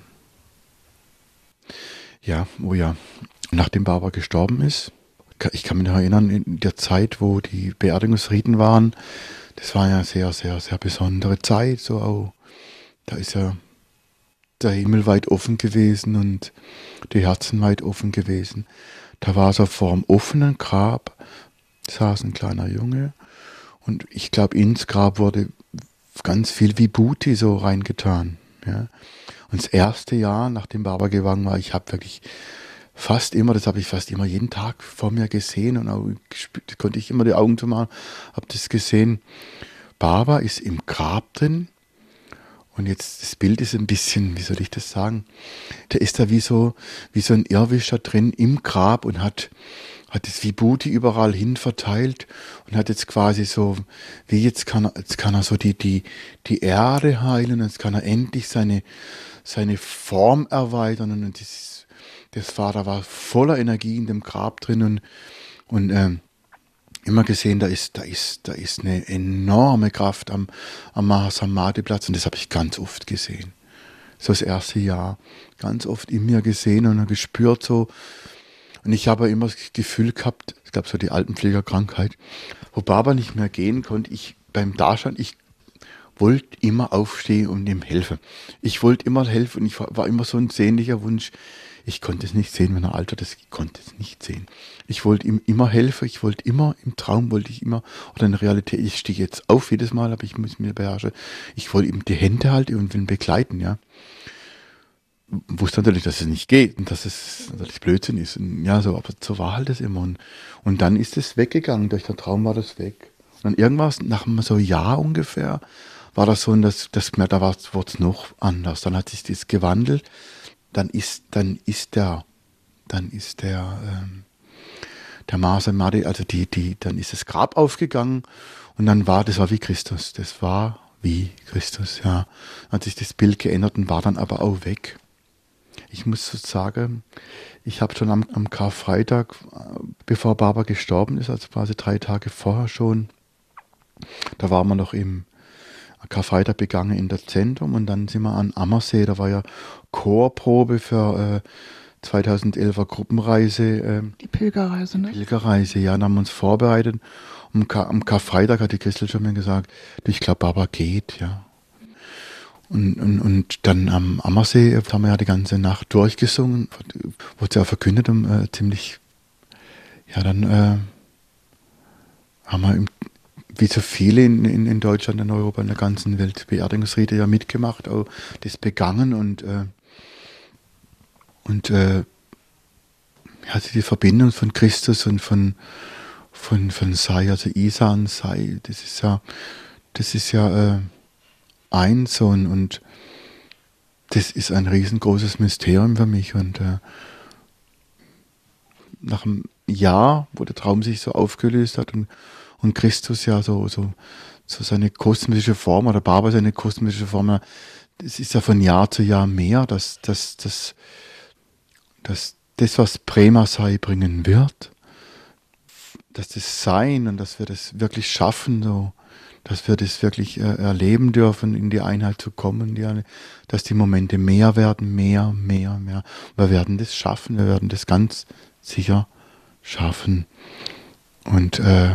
Ja, oh ja. Nachdem Baba gestorben ist, ich kann mich noch erinnern, in der Zeit, wo die Beerdigungsriten waren, das war ja eine sehr, sehr, sehr besondere Zeit. So auch, da ist ja der Himmel weit offen gewesen und die Herzen weit offen gewesen. Da war so vor dem offenen Grab, saß ein kleiner Junge und ich glaube, ins Grab wurde ganz viel Vibhuti so reingetan. Ja. Und das erste Jahr, nachdem Baba gegangen war, ich habe wirklich fast immer, das habe ich fast immer jeden Tag vor mir gesehen und auch gespürt, konnte ich immer die Augen zumachen, habe das gesehen. Baba ist im Grab drin Und jetzt, das Bild ist ein bisschen, wie soll ich das sagen? Der ist da wie so, wie so ein Irrwischer drin im Grab und hat, hat das Vibhuti überall hin verteilt und hat jetzt quasi so, wie jetzt kann er, jetzt kann er so die, die, die Erde heilen, jetzt kann er endlich seine, seine Form erweitern und das, das war, da war voller Energie in dem Grab drin und, und, ähm, immer gesehen, da ist, da ist, da ist eine enorme Kraft am, am Mahasamadhi-Platz und das habe ich ganz oft gesehen. So das erste Jahr. Ganz oft in mir gesehen und gespürt so. Und ich habe immer das Gefühl gehabt, ich glaube so die Altenpflegerkrankheit, wo Baba nicht mehr gehen konnte, ich beim Dasein, ich wollte immer aufstehen und ihm helfen. Ich wollte immer helfen und ich war, war immer so ein sehnlicher Wunsch. Ich konnte es nicht sehen, wenn er alt war, das, ich konnte es nicht sehen. Ich wollte ihm immer helfen, ich wollte immer, im Traum wollte ich immer, oder in der Realität, ich stehe jetzt auf jedes Mal, aber ich muss mir beherrschen, ich wollte ihm die Hände halten und ihn begleiten, ja. Wusste natürlich, dass es nicht geht und dass es natürlich Blödsinn ist. Und ja, so, aber so war halt das immer. Und, und dann ist es weggegangen, durch den Traum war das weg. Und dann irgendwas, nach so einem Jahr ungefähr, war das so, dass, dass da wurde es noch anders. Dann hat sich das gewandelt. Dann ist, dann ist der, dann ist der, ähm, der Mahasamadhi, also die, die, dann ist das Grab aufgegangen und dann war, das war wie Christus, das war wie Christus, ja. Dann hat sich das Bild geändert und war dann aber auch weg. Ich muss so sagen, ich habe schon am, am Karfreitag, bevor Baba gestorben ist, also quasi drei Tage vorher schon, da waren wir noch im Karfreitag begangen in das Zentrum und dann sind wir an Ammersee, da war ja Chorprobe für äh, zweitausendelfer Gruppenreise. Äh, Die Pilgerreise, ne? Pilgerreise, ja, dann haben wir uns vorbereitet. Am, Kar- am Karfreitag hat die Christel schon mal gesagt, du, ich glaube, Baba geht, ja. Und, und, und dann am Ammersee haben wir ja die ganze Nacht durchgesungen, wurde ja verkündet und äh, ziemlich, ja, dann äh, haben wir im wie so viele in, in, in Deutschland, in Europa, in der ganzen Welt Beerdigungsrite ja mitgemacht, auch das begangen und, äh, und äh, ja, die Verbindung von Christus und von, von, von Sai, also Isa und Sai, das ist ja, das ist ja äh, eins und, und das ist ein riesengroßes Mysterium für mich und äh, nach einem Jahr, wo der Traum sich so aufgelöst hat und Und Christus ja so, so, so seine kosmische Form, oder Baba seine kosmische Form, es ist ja von Jahr zu Jahr mehr, dass, dass, dass, dass das, was Prema Sai bringen wird, dass das Sein und dass wir das wirklich schaffen, so, dass wir das wirklich äh, erleben dürfen, in die Einheit zu kommen, die, dass die Momente mehr werden, mehr, mehr, mehr. Wir werden das schaffen, wir werden das ganz sicher schaffen. Und äh,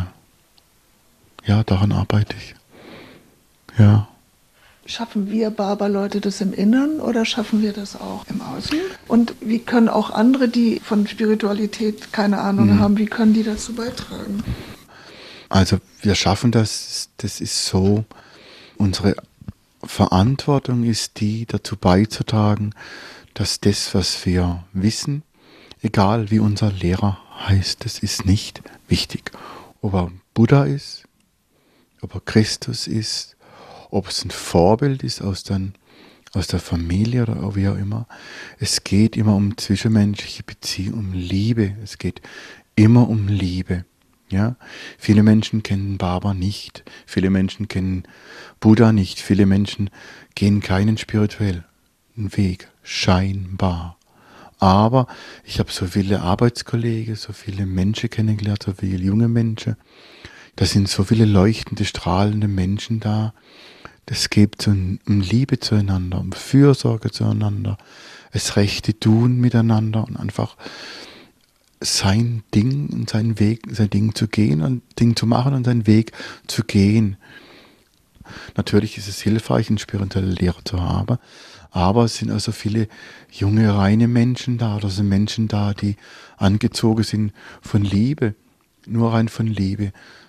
ja, daran arbeite ich. Ja. Schaffen wir Baba-Leute das im Innern oder schaffen wir das auch im Außen? Und wie können auch andere, die von Spiritualität keine Ahnung mhm. haben, wie können die dazu beitragen? Also wir schaffen das, das ist so, unsere Verantwortung ist die, dazu beizutragen, dass das, was wir wissen, egal wie unser Lehrer heißt, das ist nicht wichtig. Ob er Buddha ist, ob er Christus ist, ob es ein Vorbild ist aus, den, aus der Familie oder wie auch immer. Es geht immer um zwischenmenschliche Beziehung, um Liebe. Es geht immer um Liebe. Ja? Viele Menschen kennen Baba nicht. Viele Menschen kennen Buddha nicht. Viele Menschen gehen keinen spirituellen Weg, scheinbar. Aber ich habe so viele Arbeitskollegen, so viele Menschen kennengelernt, so viele junge Menschen. Da sind so viele leuchtende, strahlende Menschen da. Das geht um Liebe zueinander, um Fürsorge zueinander, das rechte Tun miteinander und einfach sein Ding und seinen Weg, sein Ding zu gehen und Ding zu machen und seinen Weg zu gehen. Natürlich ist es hilfreich, eine spirituelle Lehre zu haben, aber es sind also viele junge, reine Menschen da, oder sind Menschen da, die angezogen sind von Liebe, nur rein von Liebe.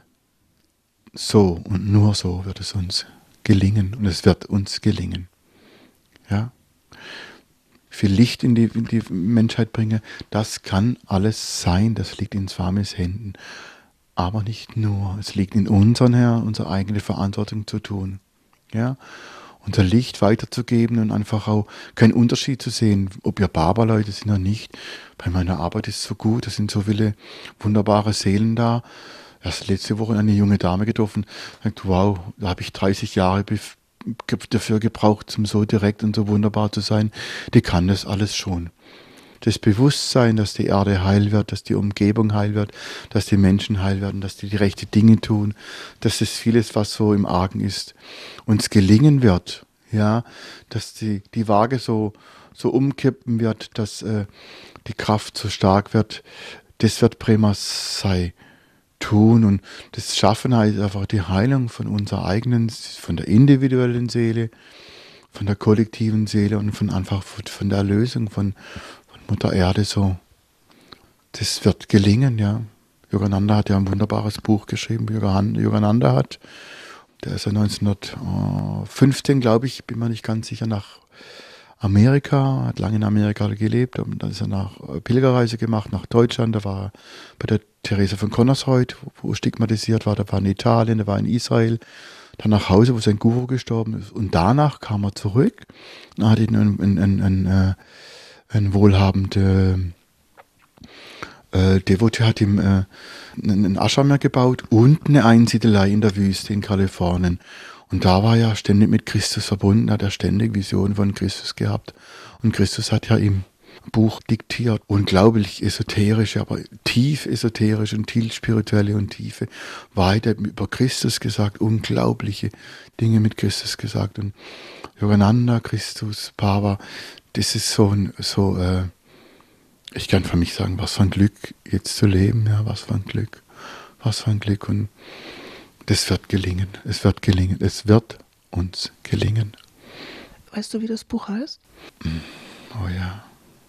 So und nur so wird es uns gelingen und es wird uns gelingen. Ja? Viel Licht in die, in die Menschheit bringen, das kann alles sein, das liegt in Swamis Händen. Aber nicht nur, es liegt in unseren Händen, unsere eigene Verantwortung zu tun. Ja? unser Licht weiterzugeben und einfach auch keinen Unterschied zu sehen, ob wir Barberleute sind oder nicht. Bei meiner Arbeit ist es so gut, es sind so viele wunderbare Seelen da. Erst letzte Woche eine junge Dame getroffen, sagt, wow, da habe ich dreißig Jahre bef- dafür gebraucht, um so direkt und so wunderbar zu sein. Die kann das alles schon. Das Bewusstsein, dass die Erde heil wird, dass die Umgebung heil wird, dass die Menschen heil werden, dass die die rechten Dinge tun, dass das vieles, was so im Argen ist, uns gelingen wird, ja, dass die, die Waage so, so umkippen wird, dass äh, die Kraft so stark wird, das wird Prema sei tun und das Schaffen heißt einfach die Heilung von unserer eigenen, von der individuellen Seele, von der kollektiven Seele und von einfach von der Erlösung von Mutter Erde so. Das wird gelingen, ja. Yogananda hat ja ein wunderbares Buch geschrieben, Yogananda hat. Der ist ja neunzehnhundertfünfzehn, glaube ich, bin mir nicht ganz sicher, nach Amerika, hat lange in Amerika gelebt, und dann ist er nach Pilgerreise gemacht, nach Deutschland, da war er bei der Therese von Connersreuth, wo stigmatisiert war, da war in Italien, da war in Israel, dann nach Hause, wo sein Guru gestorben ist, und danach kam er zurück, und hat ihn ein, ein, ein, ein, ein ein wohlhabender äh, Devotee hat ihm äh, einen Ashram gebaut und eine Einsiedelei in der Wüste in Kalifornien. Und da war er ständig mit Christus verbunden, hat er ständig Visionen von Christus gehabt. Und Christus hat ja ihm ein Buch diktiert. Unglaublich esoterisch, aber tief esoterisch und tief spirituelle und tiefe Wahrheit über Christus gesagt. Unglaubliche Dinge mit Christus gesagt. Und Yogananda, Christus, Baba, das ist so, ein, so äh, ich kann für mich sagen, was für ein Glück, jetzt zu leben, ja, was für ein Glück, was für ein Glück, und das wird gelingen, es wird gelingen, es wird uns gelingen. Weißt du, wie das Buch heißt? Oh ja,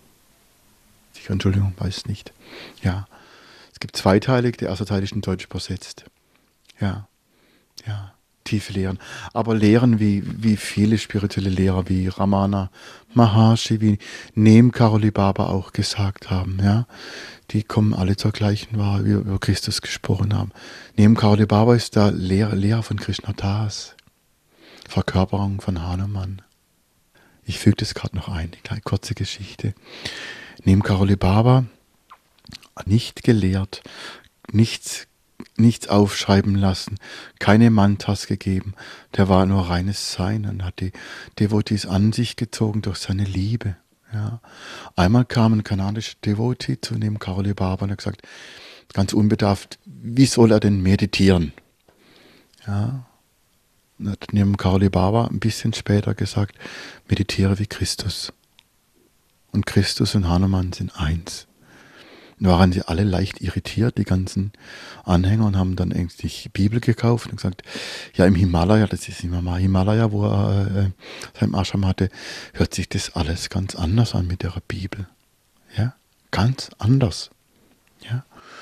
ich, Entschuldigung, weiß nicht. Ja, es gibt zweiteilig, der erste Teil ist in Deutsch übersetzt. Ja, ja. Tiefe Lehren, aber Lehren wie, wie viele spirituelle Lehrer, wie Ramana Maharshi, wie Neem Karoli Baba auch gesagt haben, ja, die kommen alle zur gleichen Wahrheit, wie wir über Christus gesprochen haben. Neem Karoli Baba ist der Lehrer, Lehrer von Krishna Das, Verkörperung von Hanuman. Ich füge das gerade noch ein, eine kurze Geschichte. Neem Karoli Baba, nicht gelehrt, nichts nichts aufschreiben lassen, keine Mantras gegeben, der war nur reines Sein und hat die Devotees an sich gezogen durch seine Liebe. Ja. Einmal kam ein kanadischer Devotee zu dem Karoli Baba und hat gesagt, ganz unbedarft, wie soll er denn meditieren? Ja. Und hat neben Karoli Baba ein bisschen später gesagt, meditiere wie Christus. Und Christus und Hanuman sind eins. Da waren sie alle leicht irritiert, die ganzen Anhänger, und haben dann eigentlich die Bibel gekauft und gesagt, ja, im Himalaya, das ist immer mal Himalaya, wo er äh, sein Ashram hatte, hört sich das alles ganz anders an mit der Bibel. Ja, ganz anders. Ja.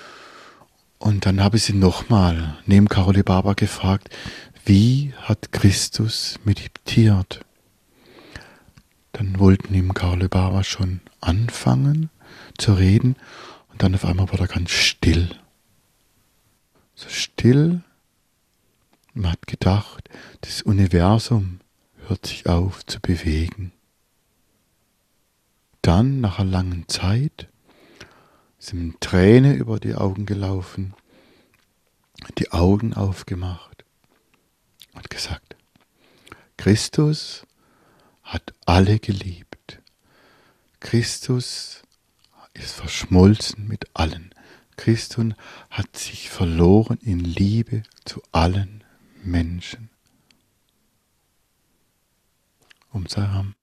Und dann habe ich sie nochmal neben Karoli Baba gefragt, wie hat Christus meditiert? Dann wollten neben Karoli Baba schon anfangen zu reden. Und dann auf einmal war er ganz still. So still. Man hat gedacht, das Universum hört sich auf zu bewegen. Dann, nach einer langen Zeit, sind Tränen über die Augen gelaufen, die Augen aufgemacht und gesagt, Christus hat alle geliebt. Christus ist verschmolzen mit allen. Christus hat sich verloren in Liebe zu allen Menschen. Um Saram.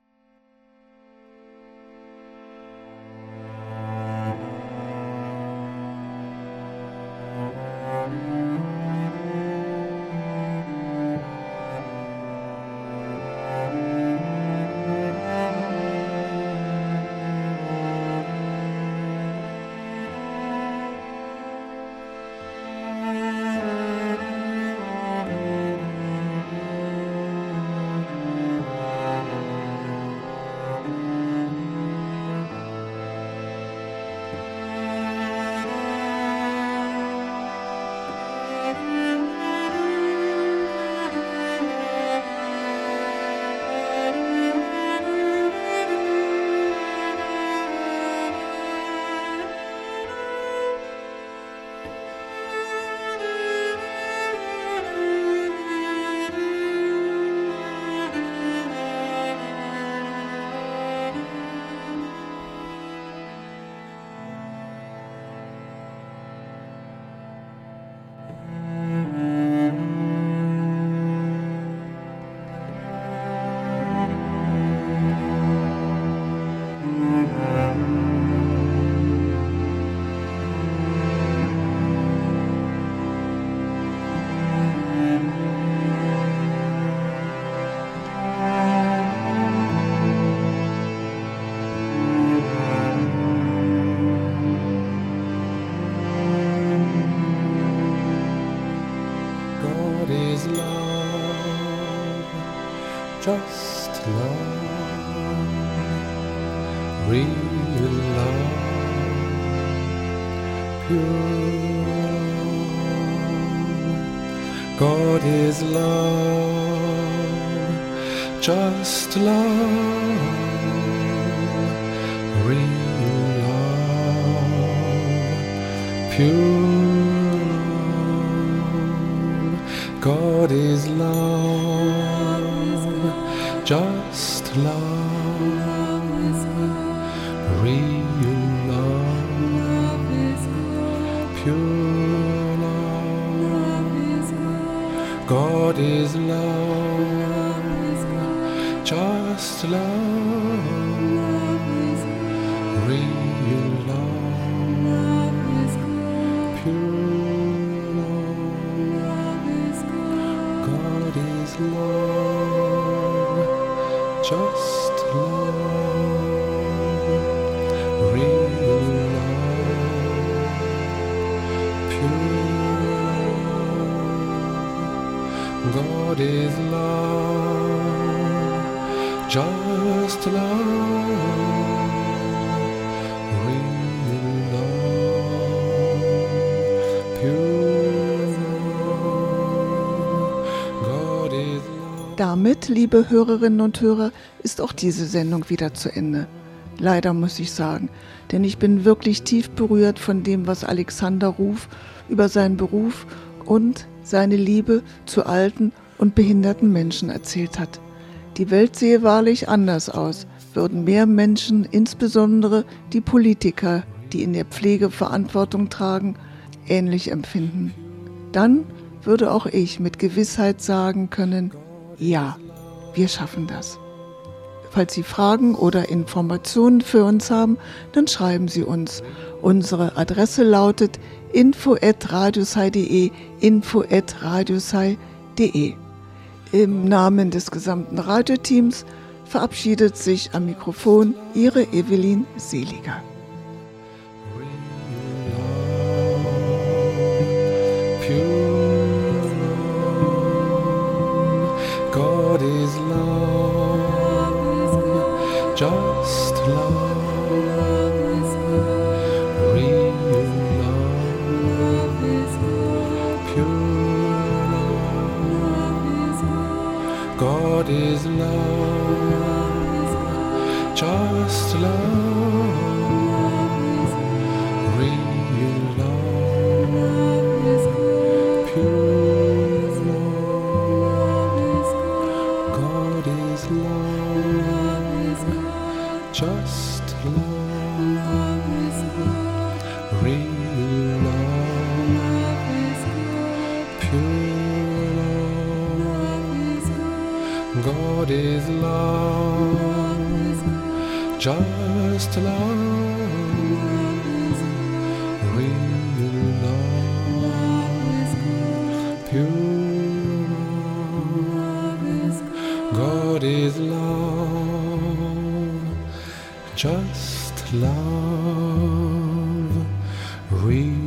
just love, real love, pure love. God is love, just love, real love, pure love. God is love, just love, real love, pure love. God is love, just love, real love, pure love. God is love, just love, real love, pure love. God is love, just love, real love, pure love. God is love. Damit, liebe Hörerinnen und Hörer, ist auch diese Sendung wieder zu Ende. Leider muss ich sagen, denn ich bin wirklich tief berührt von dem, was Alexander Ruf über seinen Beruf und seine Liebe zu alten und behinderten Menschen erzählt hat. Die Welt sehe wahrlich anders aus, würden mehr Menschen, insbesondere die Politiker, die in der Pflege Verantwortung tragen, ähnlich empfinden. Dann würde auch ich mit Gewissheit sagen können, ja, wir schaffen das. Falls Sie Fragen oder Informationen für uns haben, dann schreiben Sie uns. Unsere Adresse lautet info at radiosei punkt de, info at radiosei punkt de. Im Namen des gesamten Radioteams verabschiedet sich am Mikrofon Ihre Evelyn Seliger. God is love, just love, real love, pure love. God is love, just love, real love, pure love. God is love, just love, real love, pure love. God is love, just love, real love, pure love. God is love, just love, real